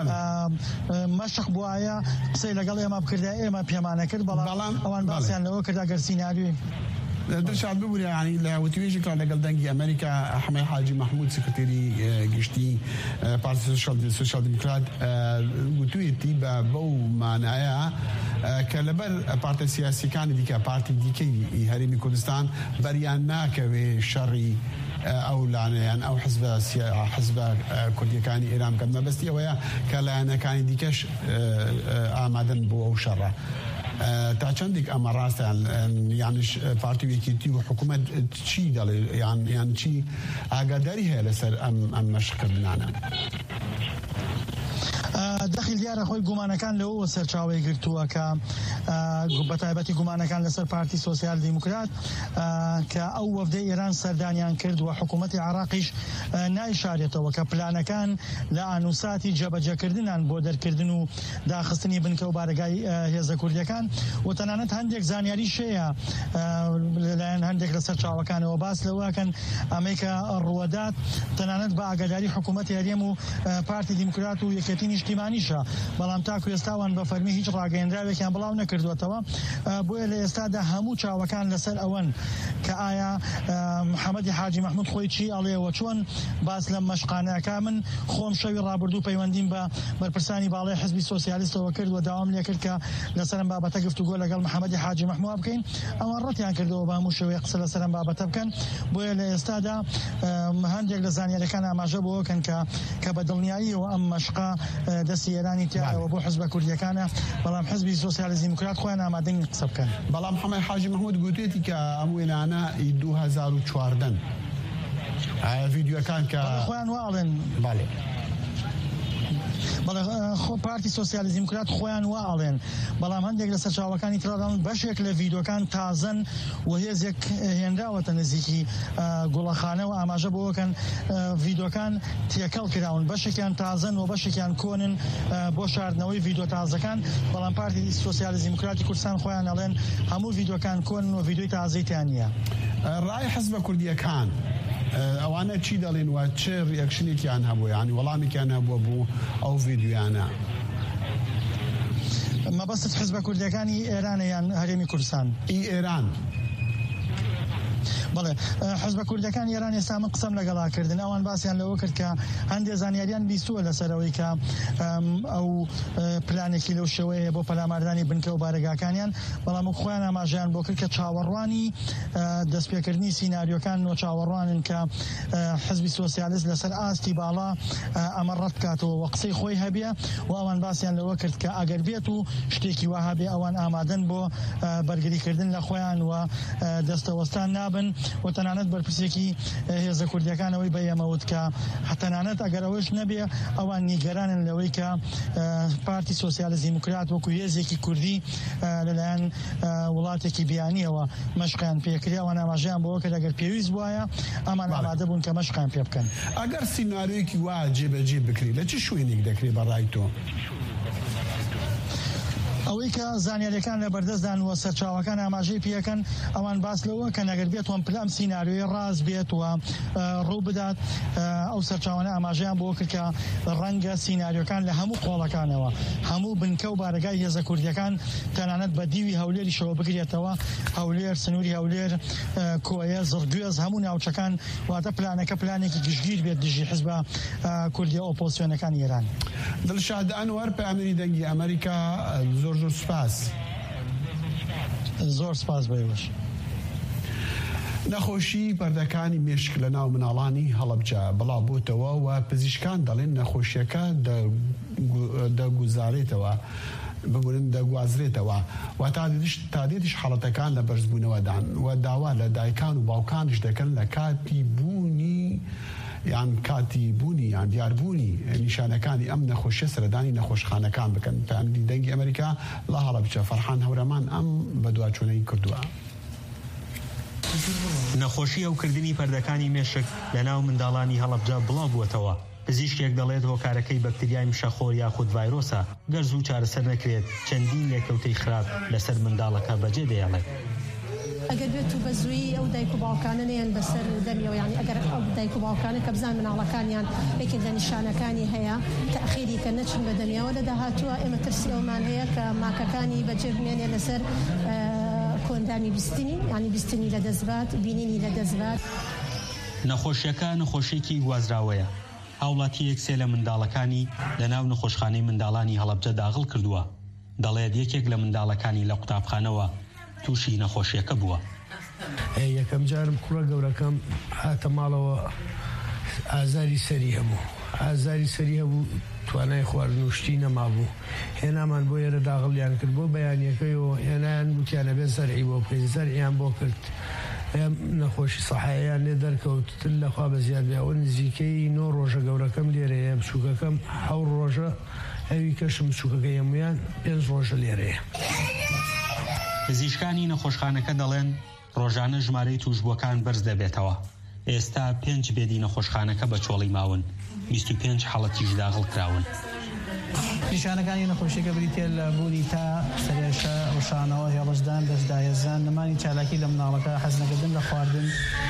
مەشق بووایە قسەی لەگەڵ ئێمە بکردە ئێمە پێمانە کرد بەڵام ئەوان باسییان لەوە کرد ئەگەر سیناریوی دەرشاد ببووری ینی لە وتوێژی کار لەگەڵ دەنگی ئەمریکا ئەحمەد حاجی مەحمود سکرتێری گشتی پارتی سۆشیال دیموکرات وتوێتی بەو مانایە کە لەبەر پارتە سیاسیەکانی دیکە پارتی دیکەی هەرێمی کوردستان بەریان ناکەوێ شەڕی ئەو لانەیان ئەو حزبە کوردیەکانی ئێران بکەن مەبەستی ئەوەیە کە لایەنەکانی دیکەش ئامادەن بۆ ئەو شەڕە تا چەندێک ئەمە ڕاستیان یانش پارتی یەکێتی و حکوومەت چی دەڵێ یان چی ئاگاداری هەیە لەسەر ئەم مەشقکردنانە دەخیل دیارە خۆی گومانەکان لەوە سەرچاوی گرتووە کە بەتایبەتی گومانەکان لەسەر پارتی سۆسیال دیموکرات کە ئەو وەفدەی ئێران سەردانیان کرد و حکوومەتی عراقیش نایشارێتەوە کە پلانەکان لە ئانووساتی جێبەجێکردنان بۆ دەرکردن و داخستنی بنکە و بارگای هێزە کوردیەکان و تەنانەت هەندێک زانیاری شەیە لەلایەن هەندێک لە سەرچاوەکانەوە باس لەوەکەن ئەمریکا ڕوەدات تەنانەت بە ئاگاداری حکوومەتی هەرێم و پارتی دیموکرات و یەکێتی نیشتیمانیشە بەڵام تاکو ئێستاوان بە فەرمی هیچ ڕاگەیەندراوێکیان بڵاو نەکردوێتەوە بۆیە لە ئێستادا هەموو چاوەکان لەسەر ئەوەن کە ئایا محەممەدی حاجی مەحموود خۆی چی ئەڵێەوە چۆن باس لە مەشقانەکە من خۆم شەوی ڕابردوو پەیوەندیم بە بەرپرسانی باڵای حزبی سۆسیالیستەوە کرد و داوام لێ کرد کە لەسەرم بابەتە گفتوگۆ لەگەڵ محەممەدی حاجی مەحموود بکەین ئەوان ڕەتیان کردەوە بە هەموو شێوەیە قسە لەسەرم بابەتە بکەن بۆیە لە ئێستادا هەندێک لە زانیاریەکان ئاماژە بۆکەن کە بە دڵنیاییەوە ئەم مەشقا دەستی ئێرانی تیاەوە بۆ حزبە کوردیەکانە بەڵام حزبی سۆسیالیست دیموکرات خۆیان ئامادەن قسە بکەن بەڵام محەممەد حاجی مەحموود گوتێتی کە ئەم وێنانە 2014 ڤیدیۆکان کە خۆیان واڵێن باڵێ بەڵێ پارتی سۆسیالیست دیموکرات خۆیان واڵێن بەڵام هەندێک لە سەرچاوەکانی ترادان بەشێک لە ڤیدیۆکان تازەن و هێزێک هێنراوەتە نزیکی گوڵەخانەوە ئاماژە بۆکەن ڤیدیۆکان تێکەڵ کراون بەشێکیان تازەن و بەشێکیان کۆنن بۆ شاردنەوەی ڤیدیۆ تازەکان بەڵام پارتی سۆسیالیست دیموکراتی کوردستان خۆیان ئەڵێن هەموو ڤیدیۆکان کۆنن و ڤیدیۆی تازەی تیان نییە. ڕای حزبە کوردیەکان ئەوانە چی دەڵێن وە چه ڕیەکشنێکیان هەبوو ینی وەڵامێکیان هەبووە بوو ئەو ڤیدیۆیانە مەبەست حزبە کوردیەکانی ئێرانە یان هەرێمی کوردستان ئێران بەڵێ حزبە کوردەکان ئێران ئێستا من قسەم لەگەڵاکردن ئەوان باسییان لەوە کرد کە هەندێک زانیاریان بیستووە لەسەرەوەی کە ئەو پلانێکی لەو شێوەیە بۆ پەلاماردانی بنکە و بارگاکانیان بەڵام خۆیان ئاماژیان بۆ کرد کە چاوەڕوانی دەستپێکردنی سیناریۆکان و چاوەڕوانن کە حزبی سۆسیالیست لەسەر ئاستی باڵا ئەمە ڕەت بکاتەوە و قسەی خۆی هەبێ و ئەوان باسییان لەوە کرد کە ئەگەر بێت و شتێکی وا هەبێ ئەوان ئامادەن بۆ بەرگریکردن لە خۆیان و دەستەوەستان نابن و تەنانەت بەرپرسێکی هێزە کوردیەکانەوەی بە ئێمەوت کە تەنانەت ئەگەر ئەوەش نەبێ ئەوان نیگەرانن لەوەی کە پارتی سۆسیالیست دیموکرات وەکو هێزێکی کوردی لەلایەن وڵاتێکی بیانیەوە مەشقیان پێکرێ ئەوان ئاماژەیان بۆەوە کە ئەگەر پێویست بووایە ئەمان ئامادە بوون کە مەشقیان پێ بکەن. ئەگەر سیناریۆیەکی وا جێبەجێ بکری لە چ شوێنێک دەکرێت بەڕای تۆ؟ ئەوەی کە زانیاریەکان لە بەردەستدان و سەرچاوەکان ئاماژەی پێەکەن ئەوان باس لەوە کە نەگەر بێت وەم پلام سیناریۆی ڕاست بێت و ڕوو بدات ئەو سەرچاوانە ئاماژەیان بۆ کرد کە ڕەنگە سیناریۆکان لە هەموو قۆڵەکانەوە هەموو بنکە و بارگای هێزە کوردیەکان تەنانەت بە دیوی هەولێریشەوە بگرێتەوە هەولێر سنووری هەولێر کۆیە زڕگوێز هەموو ناوچەکان واتە پلانەکە پلانێکی گشتگیر بێت دژی حزبە کوردی ئۆپۆزیسیۆنەکانی ئێران. دڵشاد ئەنوەر پەیامەری دەنگی ئەمریکا زۆر سپاس. زۆر سپاس بەوەش. نەخۆشی پەردەکانی مێشک لە ناو مناڵانی هەڵەبجە بڵاو بووتەوە و پزیشکان دەڵێن نەخۆشیەکە دەگوزارێتەوە ببورن دەگوازرێتەوە و تا دێتیش حاڵەتەکان لە بەرزبوونەوەدان و داوا لە دایکان و باوکانش دەکەن لە کاتی بوونی یان کاتی بوونی یان دیاربوونی نیشانەکانی ئەم نەخۆشیە سەردانی نەخۆشخانەکان بکەن. پەیامەری دەنگی ئەمریکا لە هەڵەبجە فەرحان هەورەمان ئەم بەدواچوونەی کردووە. نەخۆشی ئەوکردنی پەردەکانی مێشک لە ناو منداڵانی هەڵەبجە بڵاو بووەتەوە. پزیشکێک دەڵێت هۆکارەکەی بەکتریای مشەخۆر یاخود ڤایرۆسە گەر زوو چارەسەر نەکرێت چەندین لێکەوتەی خراپ لەسەر منداڵەکە بەجێ دەیەڵێت. ئەگەر بێت و بە زووی ئەو دایک و باوکانە نێن بەسەر دەمیەوە یانی ئەگەر ئەو دایک و باوکانە کە بزان مناڵەکانیان یەکێک لە نیشانەکانی هەیە تەخیری کە نەچن بە دەمیەوە لە داهاتووە ئێمە ترسی ئەومان هەیە کە ماکەکانی بەجێ بمێنێ لەسەر کۆندانی بیستنی ینی بیستنی لە دەستبات بینینی لە دەستبات. نەخۆشیەکە نەخۆشیێکی گوازراوەیە. هاوڵاتی یەکسێ لە منداڵەکانی لە ناو نەخۆشخانەی منداڵانی هەڵەبجە داغڵ کردووە. دەڵێت یەکێک لە منداڵەکانی لە قوتابخانەوە تووشی نەخۆشیەکە بووە. یەکەم جارم کوڕە گەورەکەم هاتە ماڵەوە ئازاری سەری هەبوو. ئازاری سەری هەبوو توانای خواردن و شتی نەمابوو. هێنامان بۆ ئێرە داغڵیان کرد بۆ بەیانیەکەیەوە هێنایان گوتیانە بێت زەرعی بۆ بکەین زەرعیان بۆ کرد. نەخۆشی سەحاییان لێ دەرکەوتتر لەخوا بە زیاد بێ ئەوە نزیکەی 9 ڕۆژە گەورەکەم لێرەیە بچووکەکەم 7 ڕۆژە ئەوی کەشم چووکەکە هەمویان 5 ڕۆژە لێرەیە. پزیشکانی نەخۆشخانەکە دەڵێن ڕۆژانە ژمارەی توشبووەکان بەرز دەبێتەوە. ئێستا 5 بێدی نەخۆشخانەکە بە چۆڵی ماون، 25 حاڵەتیش داخڵ کراون. نیشانەکانی نەخۆشیەکە بریتێ لە بوونی تا سەرێشە ڕشانەوە هێڵشدان دەستداهێزان نمانی چالاکی لە مناڵەکە حەزنەکردن لە خواردن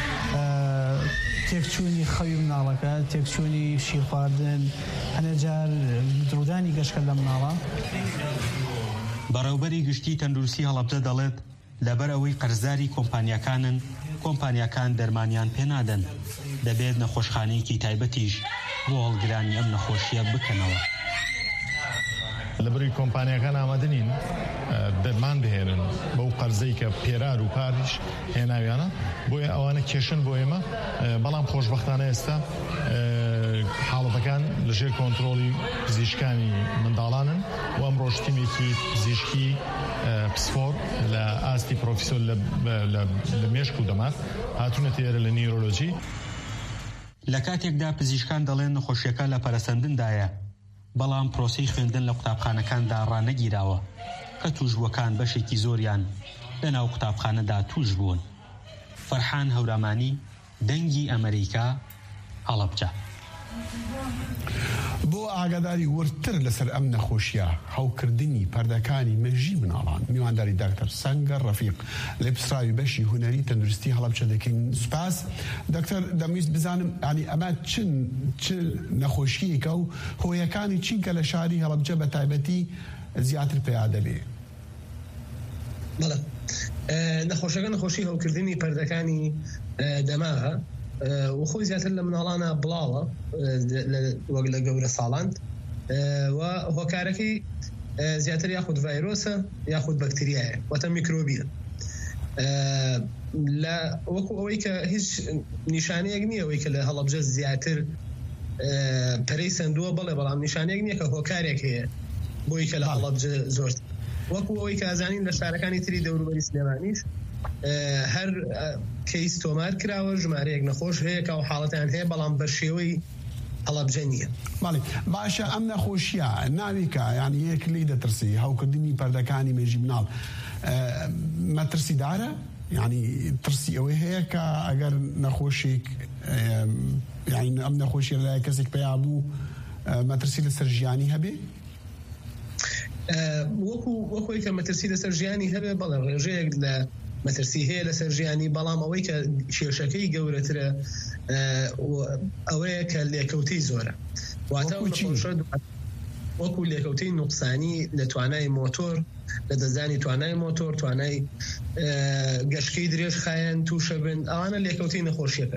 تێکچوونی خەوی مناڵەکە تێکچوونی شیر خواردن هەنێجار درودانی گەشتکە لە مناڵە. بەڕێوبەری گشتی تەندروستی هەڵەبجە دەڵێت لەبەر ئەوەی قەرزداری کۆمپانیەکانن کۆمپانیەکان دەرمانیان پێنادەن دەبێت نەخۆشخانەیەکی تایبەتیش بۆ هەڵگرانی ئەم نەخۆشیە بکەنەوە. لەبەری کۆمپانیەکان ئامادەنین دەرمان بهێنن بەو قەرزەی کە پێرار و پاریش هێناویانە بۆیە ئەوانە کێشن بۆ ئێمە، بەڵام خۆشبەختانە ئێستا حاڵەتەکان لەژێر کۆنتترۆلی پزیشکانی منداڵانن و ئەم ڕۆژتیمێکی پزیشکی پسفۆر لە ئاستی پرۆفیسۆر لە مێشک و دەمات هاتوونە تێرە لە نیرۆلۆجی. لە کاتێکدا پزیشکان دەڵێن نەخۆشیەکە لە پەرەسەندندایە، بەڵام پرۆسەی خوێندن لە قوتابخانەکاندا ڕانەگیراوە کە توشبووەکان بەشێکی زۆریان لە ناو قوتابخانەدا توش بوون. فەرحان هەورامانی، دەنگی ئەمریکا، هەڵەبجە. بۆ ئاگاداری ورتر لەسەر ئەم نەخۆشیە هەوکردنی پەردەکانی مێژی مناڵان میوانداری داکتەر سەنگەر ڕەفیق لە پسراوی بەشی هونەری تەندروستی هەڵەبجە دەکەین. سوپاس دکتۆر، دەمویست بزانم ینی ئەمە چ نەخۆشیەکە و هۆیەکانی چینکە لە شاری هەڵەبجە بە تایبەتی زیاتر پێیا دەبێ؟ بەڵێ نەخۆشەکە نەخۆشی هەوکردنی پەردەکانی دەماغە و خۆی زیاتر لە مناڵانە بڵاوە وەک لە گەورە ساڵان و هۆکارەکەی زیاتر یاخود ڤایرۆسە یاخود بەکتریایە واتە میکرۆبیە. لە وەکو ئەوەی کە هیچ نیشانەیەک نییە ئەوەی کە لە هەڵەبجە زیاتر پەرەی سندووە بڵێ، بەڵام نیشانەیەک نییە کە هۆکارێک هەیە بۆی کە لە هەڵەبجە زۆر وەکو ئەوەی کە ئازانین لە شارەکانی تری دەوروبەری سلێمانیش هەر کەیس تۆمار کراوە ژمارەیەک نەخۆش هەیە کە ئەو حاڵەتیان هەیە، بەڵام بە شێوەی هەڵەبجە نییە. باڵێ باشە، ئەم نەخۆشیە ناویکە یان یەک لی دەترسی هەوکردنی پەردەکانی مێژی مناڵ مەترسیدارە؟ ینی ترسی ئەوەی هەیە کە ئەگەر نەخۆشێک یعنی ئەم نەخۆشیە لای کەسێک پێیا بوو مەترسی لەسەر ژیانی هەبێ؟ وەکوی کە مەترسی لەسەر ژیانی هەبێ، بەڵێ ڕێژەیەک لە مەترسی هەیە لەسەر ژیانی، بەڵام ئەوەی کە کێشەکەی گەورەترە ئەوەیە کە لێکەوتەی زۆرە، واتە وەکو لێکەوتەی نوقسانی لە توانای مۆتۆر، لە دەزانی توانای مۆتۆر، توانای گەشتکەی درێژ خایەن تووشە بن، ئەوانە لێکەوتەی نەخۆشیەکە.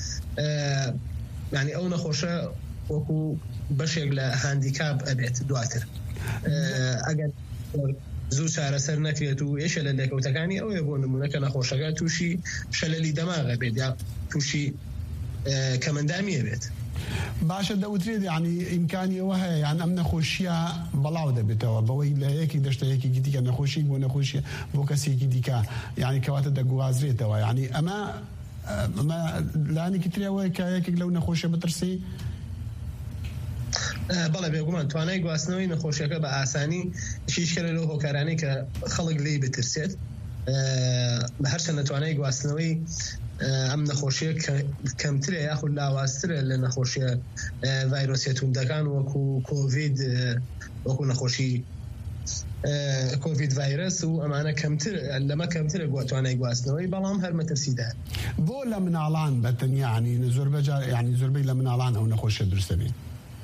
یعنی ئەو نەخۆشە وەکو بەشێک لە هاندیکاپ ئەبێت دواتر ئەگەر زوو چارەسەر نەکرێت و یەشە لە لێکەوتەکانی ئەوەیە بۆ نمونەکە نەخۆشەکە تووشی شەلەلی دەماغە بێت یا تووشی کەمەندامیە بێت. باشە، دەوترێت ینی ئیمکانیەوە هەیە یان ئەم نەخۆشیە بەڵاو دەبێتەوە بەوەی لە یەکی دەشتە یەکێکی دیکە نەخۆشی بۆ نەخۆشیە بۆ کەسێکی دیکە یعنی کەواتە دەگوازرێتەوە. ینی ئەمە لایەنێکی ترەوەی کە یەکێک لەو نەخۆشیە بترسی؟ بەڵێ بێگومان توانای گواستنەوەی نەخۆشیەکە بە ئاسانی شیشکەرە لەو هۆکارانەی کە خەڵک لێی بترسێت، بە هەرچەندە توانای گواستنەوەی ئەم نەخۆشیە کەمترە یاخود لاوااسترە لە نەخۆشیە ڤایرۆسیە توندەکان وەکو کۆڤید، وەکو نەخۆشی کۆڤید ڤایرۆس و ئەمانە کەمتر لەمە کەمترە توانای گواستنەوەی، بەڵام هەر مەترسیدار. بۆ لە مناڵان بەتەنیا ینی زۆربەی لە مناڵان ئەو نەخۆشیە دروستە بێت؟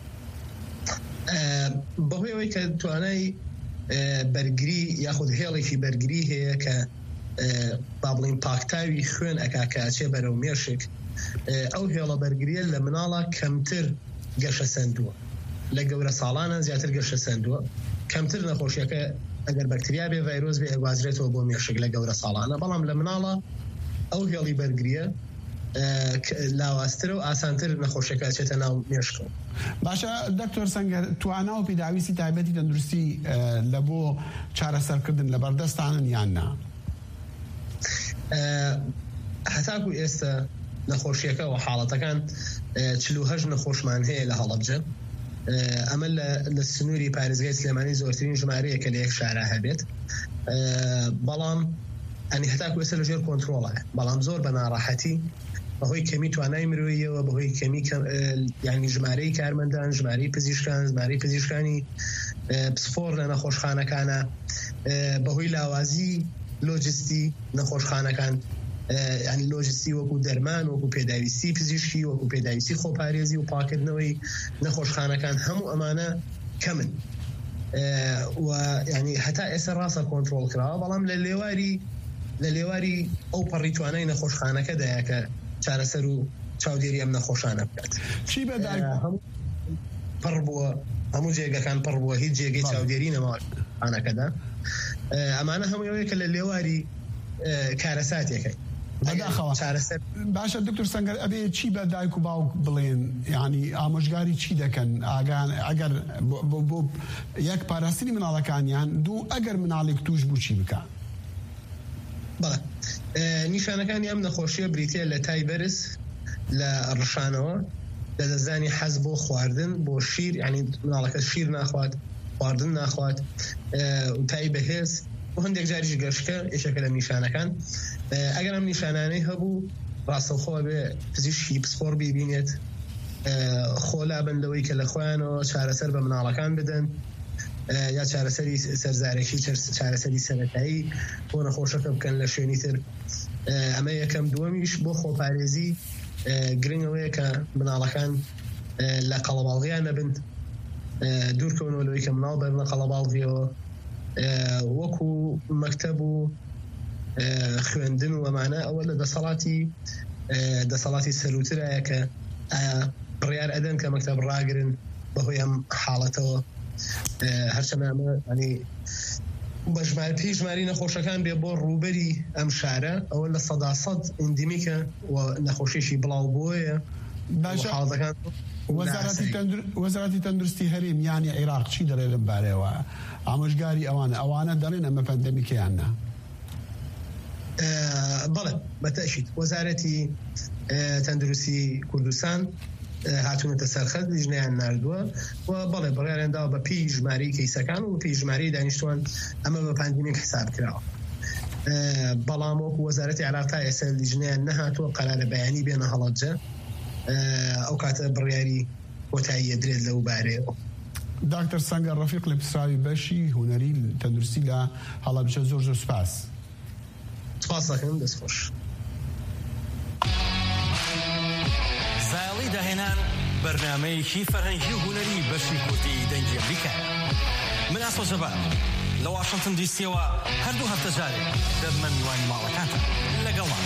بەهۆی ئەوەی کە توانای بەرگری یاخود هێڵێکی بەرگری هەیە کە با بڵین پاکتاوی خوێن ئەکاکاچێ بەرەو مێشک، ئەو هێڵە بەرگریە لە مناڵە کەمتر گەشە سندووە، لە گەورە ساڵانە زیاتر گەشە سندووە، کەمتر نەخۆشیەکە ئەگەر بەکتریا بێ ڤایرۆس بێ ئەگوازرێتەوە بۆ مێشک لە گەورە ساڵانە، بەڵام لە مناڵە ئەو هێڵی بەرگریە لاوااسترە و ئاسانتر نەخۆشیەکە چێتە ناو مێشکەوە. باشە دکتۆر سەنگەر، توانا و پیداویستی تایبەتی تەندروستی لە بۆ چارەسەرکردن لە بەردەستانن یان نا؟ هەتاکو ئێستا نەخۆشیەکە و حاڵەتەکان 48 نەخۆشمان هەیە لە هەڵەبجە ئەمە لە سنووری پارێزگای سلێمانی زۆرترین ژمارەیە کە لە یەک شارە هەبێت بەڵام ئەنی هەتاکو ئێستا لەژێر کۆنترۆڵە بەڵام زۆر بە ناڕەحەتی بەهۆی کەمی توانای مرۆییەوە بەهۆی کەمی یعنی ژمارەی کارمەندان ژمارەی پزیشکان ژمارەی پزیشکانی پسپۆر لە نەخۆشخانەکانە بەهۆی لاوازی لۆجستی نەخۆشخانەکان ینی لۆجستی وەکو دەرمان وەکو پێداویستی پزیشکی وەکو پێداویستی خۆپارێزی و پاکردنەوەی نەخۆشخانەکان هەموو ئەمانە کەمن و ینی هەتا ئێستا ڕاستە کۆنترۆڵ کراوە بەڵام لە لێواری ئەو پەڕی توانای نەخۆشخانەکەدایە کە چارەسەر و چاودێری ئەم نەخۆشانە بکات چی بەدای پڕ بووە هەموو جێگەکان پڕ بووە هیچ جێگەی چاودێری نەماوانەکەدا ئەمانە هەموویەوە کە لە لێواری کارەساتێکەکەی باشە دکتۆر سەنگەر ئەبێ چی بە دایک و باوک بڵێن ینی ئامۆژگاری چی دەکەن ئەگەر بۆ یەک پاراستنی مناڵەکانیان دوو ئەگەر مناڵێک توش بوو چی بکە بەڵێ نیشانەکانی ئەم نەخۆشیە بریتە لە تای بەرز لە ڕشانەوە لە دەزانی حەز بۆ خواردن بۆ شیر ینی مناڵەکە شیر ناخوات خواردن ناخوات و تای بەهێز و هەندێک جاریش گەشتکە یەکێکە لە نیشانەکان ئەگەر ئەم نیشانانەی هەبوو ڕاستەوخۆ بێ پزیشکی پسپۆر ببینێت خۆلا بندەوەی کە لە خۆیانەوە چارەسەر بە مناڵەکان بدەن یا چارەسەری سەرزارێکی چارەسەری سەرەتایی بۆ نەخۆشەکە بکەن لە شوێنی تر ئەمە یەکەم دووەمیش بۆ خۆپارێزی گرنگەوەیە کە مناڵەکان لە قەڵەباڵغیان نەبن دوورکەونەوە لەوەی کە مناڵ بەبنە قەڵەباڵغیەوە وەکو مەکتەب و خوێندن و ئەمانە ئەوە لە دەسەڵاتی سەروترایە کە بڕیار ئەدەن کە مەکتەب ڕاگرن بەهۆی ئەم حاڵەتەوە هەرچەمە ئەمە ینی بە ژماری نەخۆشەکان بێ بۆ ڕووبەری ئەم شارە ئەوە لە 100% ئیندیمیکە و نەخۆشیشی بڵاو بۆیە حاڵەکان وەزارەتی تەندروستی هەرێم یانی عێراق چی دەڵێ لەم بارەوە ئامۆژگاری ئەوانە دەڵێن ئەمە پەندەمیکەیاننا بەڵێ بەتەشید وەزارەتی تەندروستی کوردستان هاتوونەتە سەرخەت لیژنەیان ناردووە و بەڵێ بڕیاریاندا بە پێی ژمارەی کەیسەکان و پێی ژمارەی دانیشتوان ئەمە بە پاندیمێک حساب کراوە بەڵام وەکو وەزارەتی عێراق تا ئێستا لیژنەیان نەهاتووە قەرارە بەیانی بێنە هەڵەبجە ئەو کاتە بڕیاری کۆتاییە درێت لەو بارەیەوە داکتەر سەنگەر ڕەفیق لە پسراوی بەشی هونەری تەندروستی لە هەڵەبجە زۆر سوپاس سپاس دەکەم دەستخۆش زایڵی داهێنان بەرنامەیەکی فەرهەنگی و هونەری بەشی کورتی دەنگی ئەمریکا من ئاسۆ جەبار لە واشنگتن دیسیەوە هەردوو هەفتە جارێک دەبمە میوانی ماڵەکانتە لەگەڵمان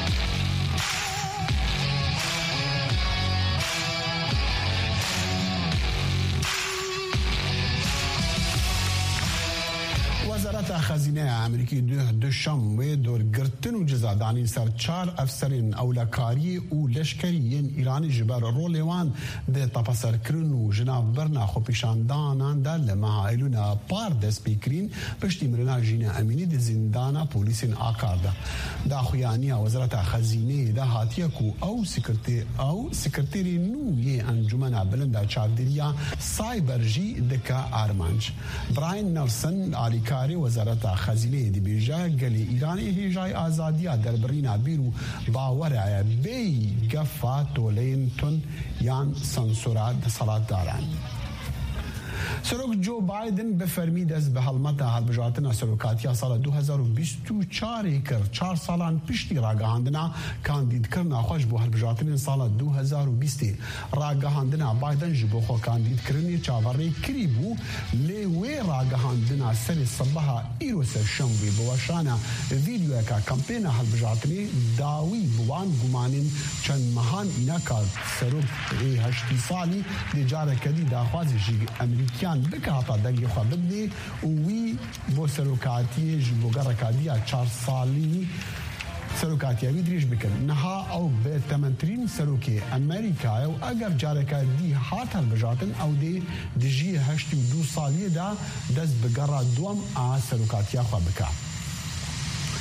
وەزارەتە خەزینەیە ئەمریکی دوشەممێ دۆرگرتن و جزادانی سەر 4 ئەفسەرین ئەولەکاری و لەشکریین ئیرانی ji ber rolê wan dê tepesserkirin û ji nav birna xwepêşandanan de li meha Eylûna par dest pê kirîn piştî mirina Jîna Emînî di zîndana polîsên Akar de. Daxuyaniya Wezareta Xezîneyê de hatiye ku ew sekreterê nû yê Encûmena Bilinda Çavdêriya Cyber jî dike armanc. Brian Nelson alîkarê Wezareta Xezîneyê dibêje gelê Îranê hêjayê azadiya derbirîna bîr û bawer ye bêyî gefa toleyên tund yan sensora desalatdaran. Serok Joe Biden bi fermî dest bi helmeta hilbijartina serokatiya sala 2024 kir 4 salan piştî ragihandina kandîdkirina xwe ji bo hilbijartinên sala 2020 ragihandina Biden ji bo xwe kandîdkirinê çaverê kirî bû lê wê ragihandina serê sibeha îro sêşemvê bi weşana vîdyoyeka kampêna hilbijartinê dawî bi wan gumanên çend mehan îneka serokê 8 salî dê careke dî daxwazê ji Emerîkiyan bike hata dengê xwe bidê û wî bo serokatiyê ji bo gerekadiya 4 salî serokatiya wî dirêj bikin. Niha ew bi tementirîn serokê Amerîkayê û eger careke dî hat hilbijartin ew dê di jî 82 saliyê de dest bi gera duam a serokatiya xwe bike.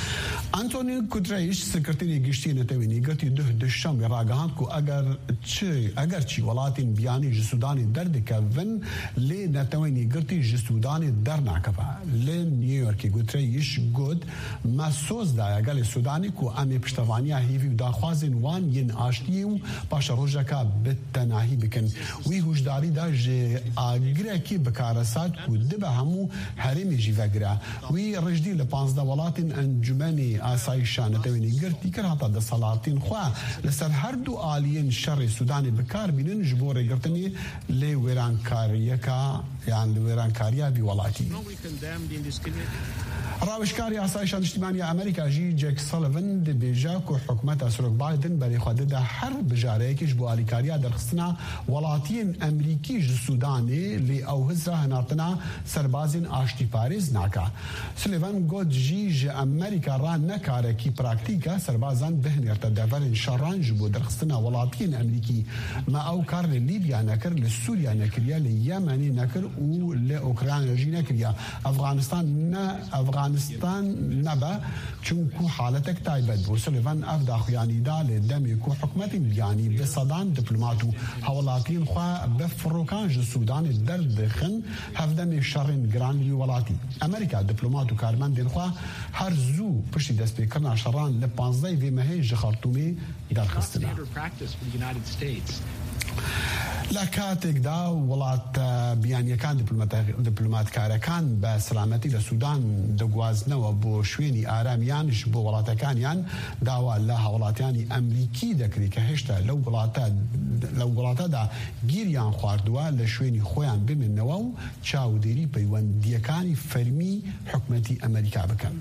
ئەنتۆنی کوترەیش سکرتێری گشتی نەتەوێنی گەتی دوشەمێ ڕاگەهاند و ئەگەر چی وڵاتین بیانی ji Sudanê derdikevin lê netewênî girtî ji Sudanê dernakeve. Lê New Yorkê Guterres got me soz daye gelê Sudanê ku em ê piştevaniya hêvî û daxwazên wan yên aştiyê û paşa rojeka bi tenahî bikin. Wî hûşdarî da ji agirekî bikaresat ku dibe hemû herêmê jî vegire. Wî rijdî li 15 welatên encûmenê asayişa netewênî girtî kir heta desalatên xwe li ser her du aliyên şerê Sudanê bikar bînin ji bo rêgirtinê lê wêrankariya vî welatî. Ravişkarî asayişa niştimaniya Amerîka jî Jack Sullivan dibêje ku hikûmeta Serok Biden berê xwe dide her bijareyekî ji bo alîkariya derxistina welatiyên Emerîkî ji Sudanê lê ew hizra hinartina serbazên aştîparêz nake. Sullivan got jî ji Amerîka ra nekarekî praktîk e serbazan bihinêrte deverên şerran ji bo derxistina welatiyên Emerîkî. Me ew kar li Lîbya nekir, li Sûriya nekiriye, li Yemenê nekir û li Ukrayna jî nekiriye. Afganistan nebe çünkü haletek taybet bu. Sullivan ev daxuyanî da li demê ku hikûmetên biyanî bi sedan diplomat û hewelatiyên xwe bi firokan ji Sudanê derdixin hevdemê şerên giran wî welatî. Amerîka diplomat û karmendên xwe her zû piştî destpêkirina şerran li 15 vê mehê ji Xartûmê derxistine. لە کاتێکدا وڵات بیانیەکان دیپلۆماتکارەکان بە سەلامەتی لە سوودان دەگوازنەوە بۆ شوێنی ئارامیانش بۆ وڵاتەکانیان داوا لە هاوڵاتیانی ئەمریکی دەکرێت کە هێشتا لەو وڵاتەدا گیریان خواردووە لە شوێنی خۆیان بمێنەوە و چاودێری پەیوەندیەکانی فەرمی حکومەتی ئەمریکا بکەن.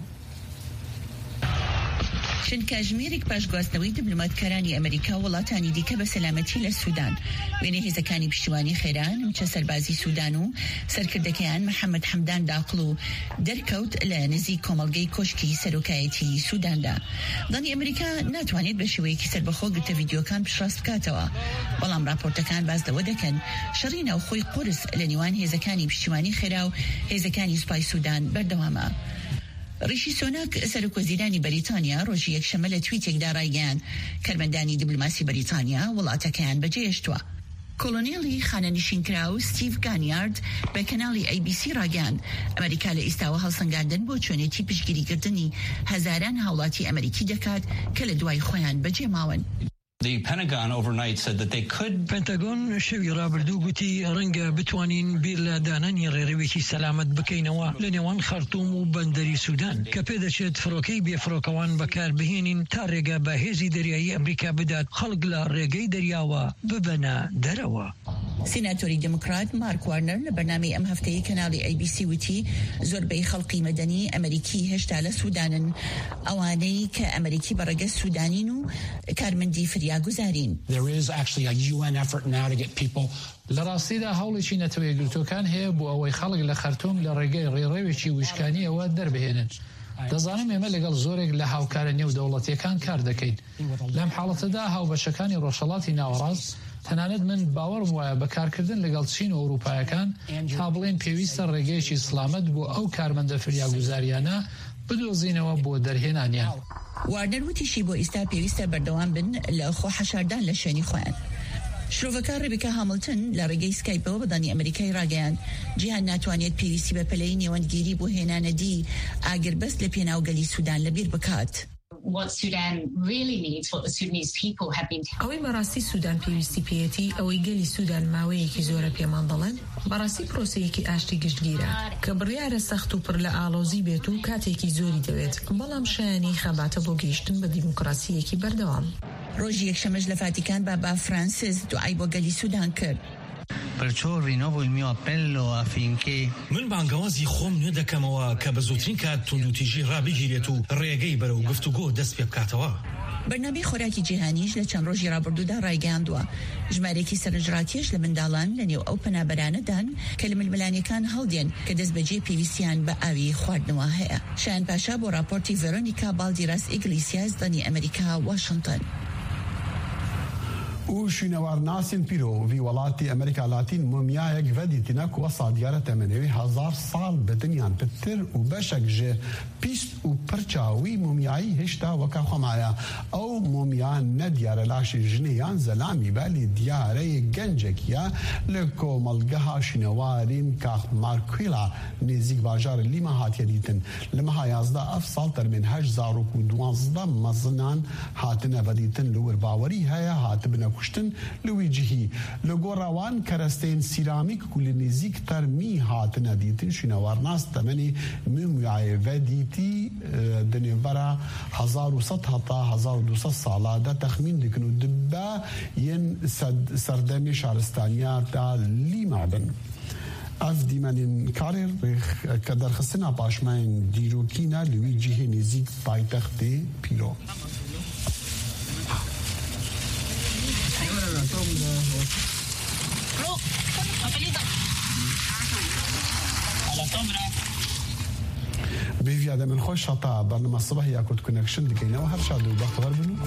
کاژمێرێک پاشگواستنەوەی دیپلۆماتکارانی ئەمریکا وڵاتانی دیکە بە سەلامەتی لە سوودان وێنە هێزەکانی پشتیوانی خێران مچە سەربازی سوودان و سەرکردەکەیان محەممەد حەمدان داقڵ و دەرکەوت لە نزیک کۆمەڵگەی کۆشکی سەرۆکایەتی سووداندا. دڵنی ئەمریکا ناتوانێت بە شێوەیەکی سەربەخۆ گرتە ڤیدیۆکان پشڕاست بکاتەوە، بەڵام راپۆرتەکان باز لەوە دەکەن شەڕی ناوخۆی قورس لە نێوان هێزەکانی پشتیوانی خێرا و هێزەکانی سوپای سوودان بەردەوامە. ریشی سۆناک سەرۆکوەزیرانی بەریتانیا ڕۆژی یەکشەمە لە تویتێکدا ڕایگەیاند کارمەندانی دیپلۆماسی بەریتانیا وڵاتەکەیان بەجێهێشتووە. کۆلۆنێڵی خانەنشینکرا و ستیڤ گانیارد بە کەناڵی ABC ڕاگەیاند ئەمریکا لە ئێستاوە هەڵسەنگاندن بۆ چۆنێتی پشتگیریکردنی هەزاران هاوڵاتی ئەمریکی دەکات کە لە دوای خۆیان بەجێماون. The Pentagon overnight said that they could. Pentagon شەوی ڕابردوو گوتی ڕەنگە بتوانین بیر لە دانانی ڕێڕەوێکی سەلامەت بکەینەوە لە نێوان خەرتوم و بەندەری سوودان کە پێدەچێت فڕۆکەی بێفڕۆکەوان بەکار بهێنین تا ڕێگە بە هێزی دەریایی ئەمریکا بدات خەڵک لە ڕێگەی دەریاوە ببەنە دەرەوە. سیناتۆری دموکرات مارک وارنر لە بەرنامەی ئەم هەفتەی کەناڵی ABC وتی زۆربەی خەڵکی مەدەنی ئەمریکی هێشتا لە سوودانن، ئەوانەی کە ئەمریکی بەڕێگە سوودانین و کارمەندی فریاگوزارین. لە ڕاستیدا هەوڵێکی نەتەوەیەگرتوەکان هەیە بۆ ئەوەی خەڵک لە خەرتوم لە ڕێگەی ڕێڕەوێکی وشکانیەوە دەربهێنن. دەزانم ئێمە لەگەڵ زۆرێک لە هاوکارە نێو دەوڵەتیەکان کار دەکەین. لەم حاڵەتەدا هاوبەشەکانی ڕۆژهەڵاتی ناوەڕاست تەنانەت من باوەڕم وایە بەکارکردن لەگەڵ چین و ئەوروپایەکان تا بڵێن پێویستە ڕێگەیەکی سلامەت بۆ ئەو کارمەندە فریاگوزاریانە بدۆزینەوە بۆ دەرهێنانیان. واردەر وتیشی بۆ ئێستا پێویستە بەردەوام بن لە خۆ حەشاردان لە شوێنی خۆیان. شرۆڤەکە ڕێبیکا هامڵتن لە ڕێگەی سکایپەوە بەدانی ئەمریکای ڕاگەیاند جیهان ناتوانێت پێویستی بە پەلەی نێوەندگیری بۆ هێنانەدی ئاگربەست لە پێناوگەلی سوودان لەبیر بکات. ئەوەی بەڕاستی سوودان پێویستی پێەتی ئەوەی گەلی سوودان ماوەیەکی زۆرە پێمان دەڵێن بەڕاستی پرۆسەیەکی ئاشتی گشتگیرە کە بڕیارە سەخت و پڕ لە ئالۆزی بێت و کاتێکی زۆری دەوێت، بەڵام شایانی خەباتە بۆ گەیشتن بە دیموکراسیەکی بەردەوام. ڕۆژی یەکشەمەش لە ڤاتیکان بابا فرانسیس دوعای بۆ گەلی سوودان کرد. من بانگەوازی خۆم نوێ دەکەمەوە کە بە زووترین کات توندوتیژی ڕابگیرێت و ڕێگەی بەرەو گفتوگۆ دەست پێ بکاتەوە. بەرنامەی خۆراکی جیهانیش لە چەند ڕۆژی ڕابردوودا ڕایگەاندووە ژمارێکی سەرنجڕاکێش لە منداڵان لە نێو ئەو پەنابەرانەدان کە لە ململانیەکان هەڵدێن کە دەست بەجێ پێویستیان بە ئاوی خواردنەوە هەیە. شایان پاشا بۆ راپۆرتی ڤێرۆنیکا بالدیراس ئیگلیسیاس دەنی ئەمریکا واشنگتن. و شینوار ناسین پیرو وی ولاتی امریکا لاتین مومیایک ودیتینا کو صادیارت منوی 1000 سال بدنیان پتر و بشک جه پیست و پرچاوی مومیایی هشتا وکا خمایا او مومیان ندیار لاش جنیان زلامی بالی دیاره گنجکیا لکو ملگها شینوارین کاخ مارکویلا نزیک باجار لیما هاتیه دیتن لما 11 سال تر من 2012 مزنان هاتنه ودیتن لور باوری هیا هاتبنه کشتن لوی جهی لگو روان کرستین سیرامیک کل نزیک تر می هاتنه دیتن شینوار ناس تمنی مومیای ودیتی دنیورا 1100 حتا 1200 ساله ده تخمین دکنو دبا ین سردمی شهرستانیا تا لیما بن از دیمانین کارر که در خستنا پاشماین دیروکینا لوی جهی نزیک پایتخت پیرو بيفي هذا من خوش شطا برنامج الصباح ياكل كونكشن دكينا وهر شادو بختار بنو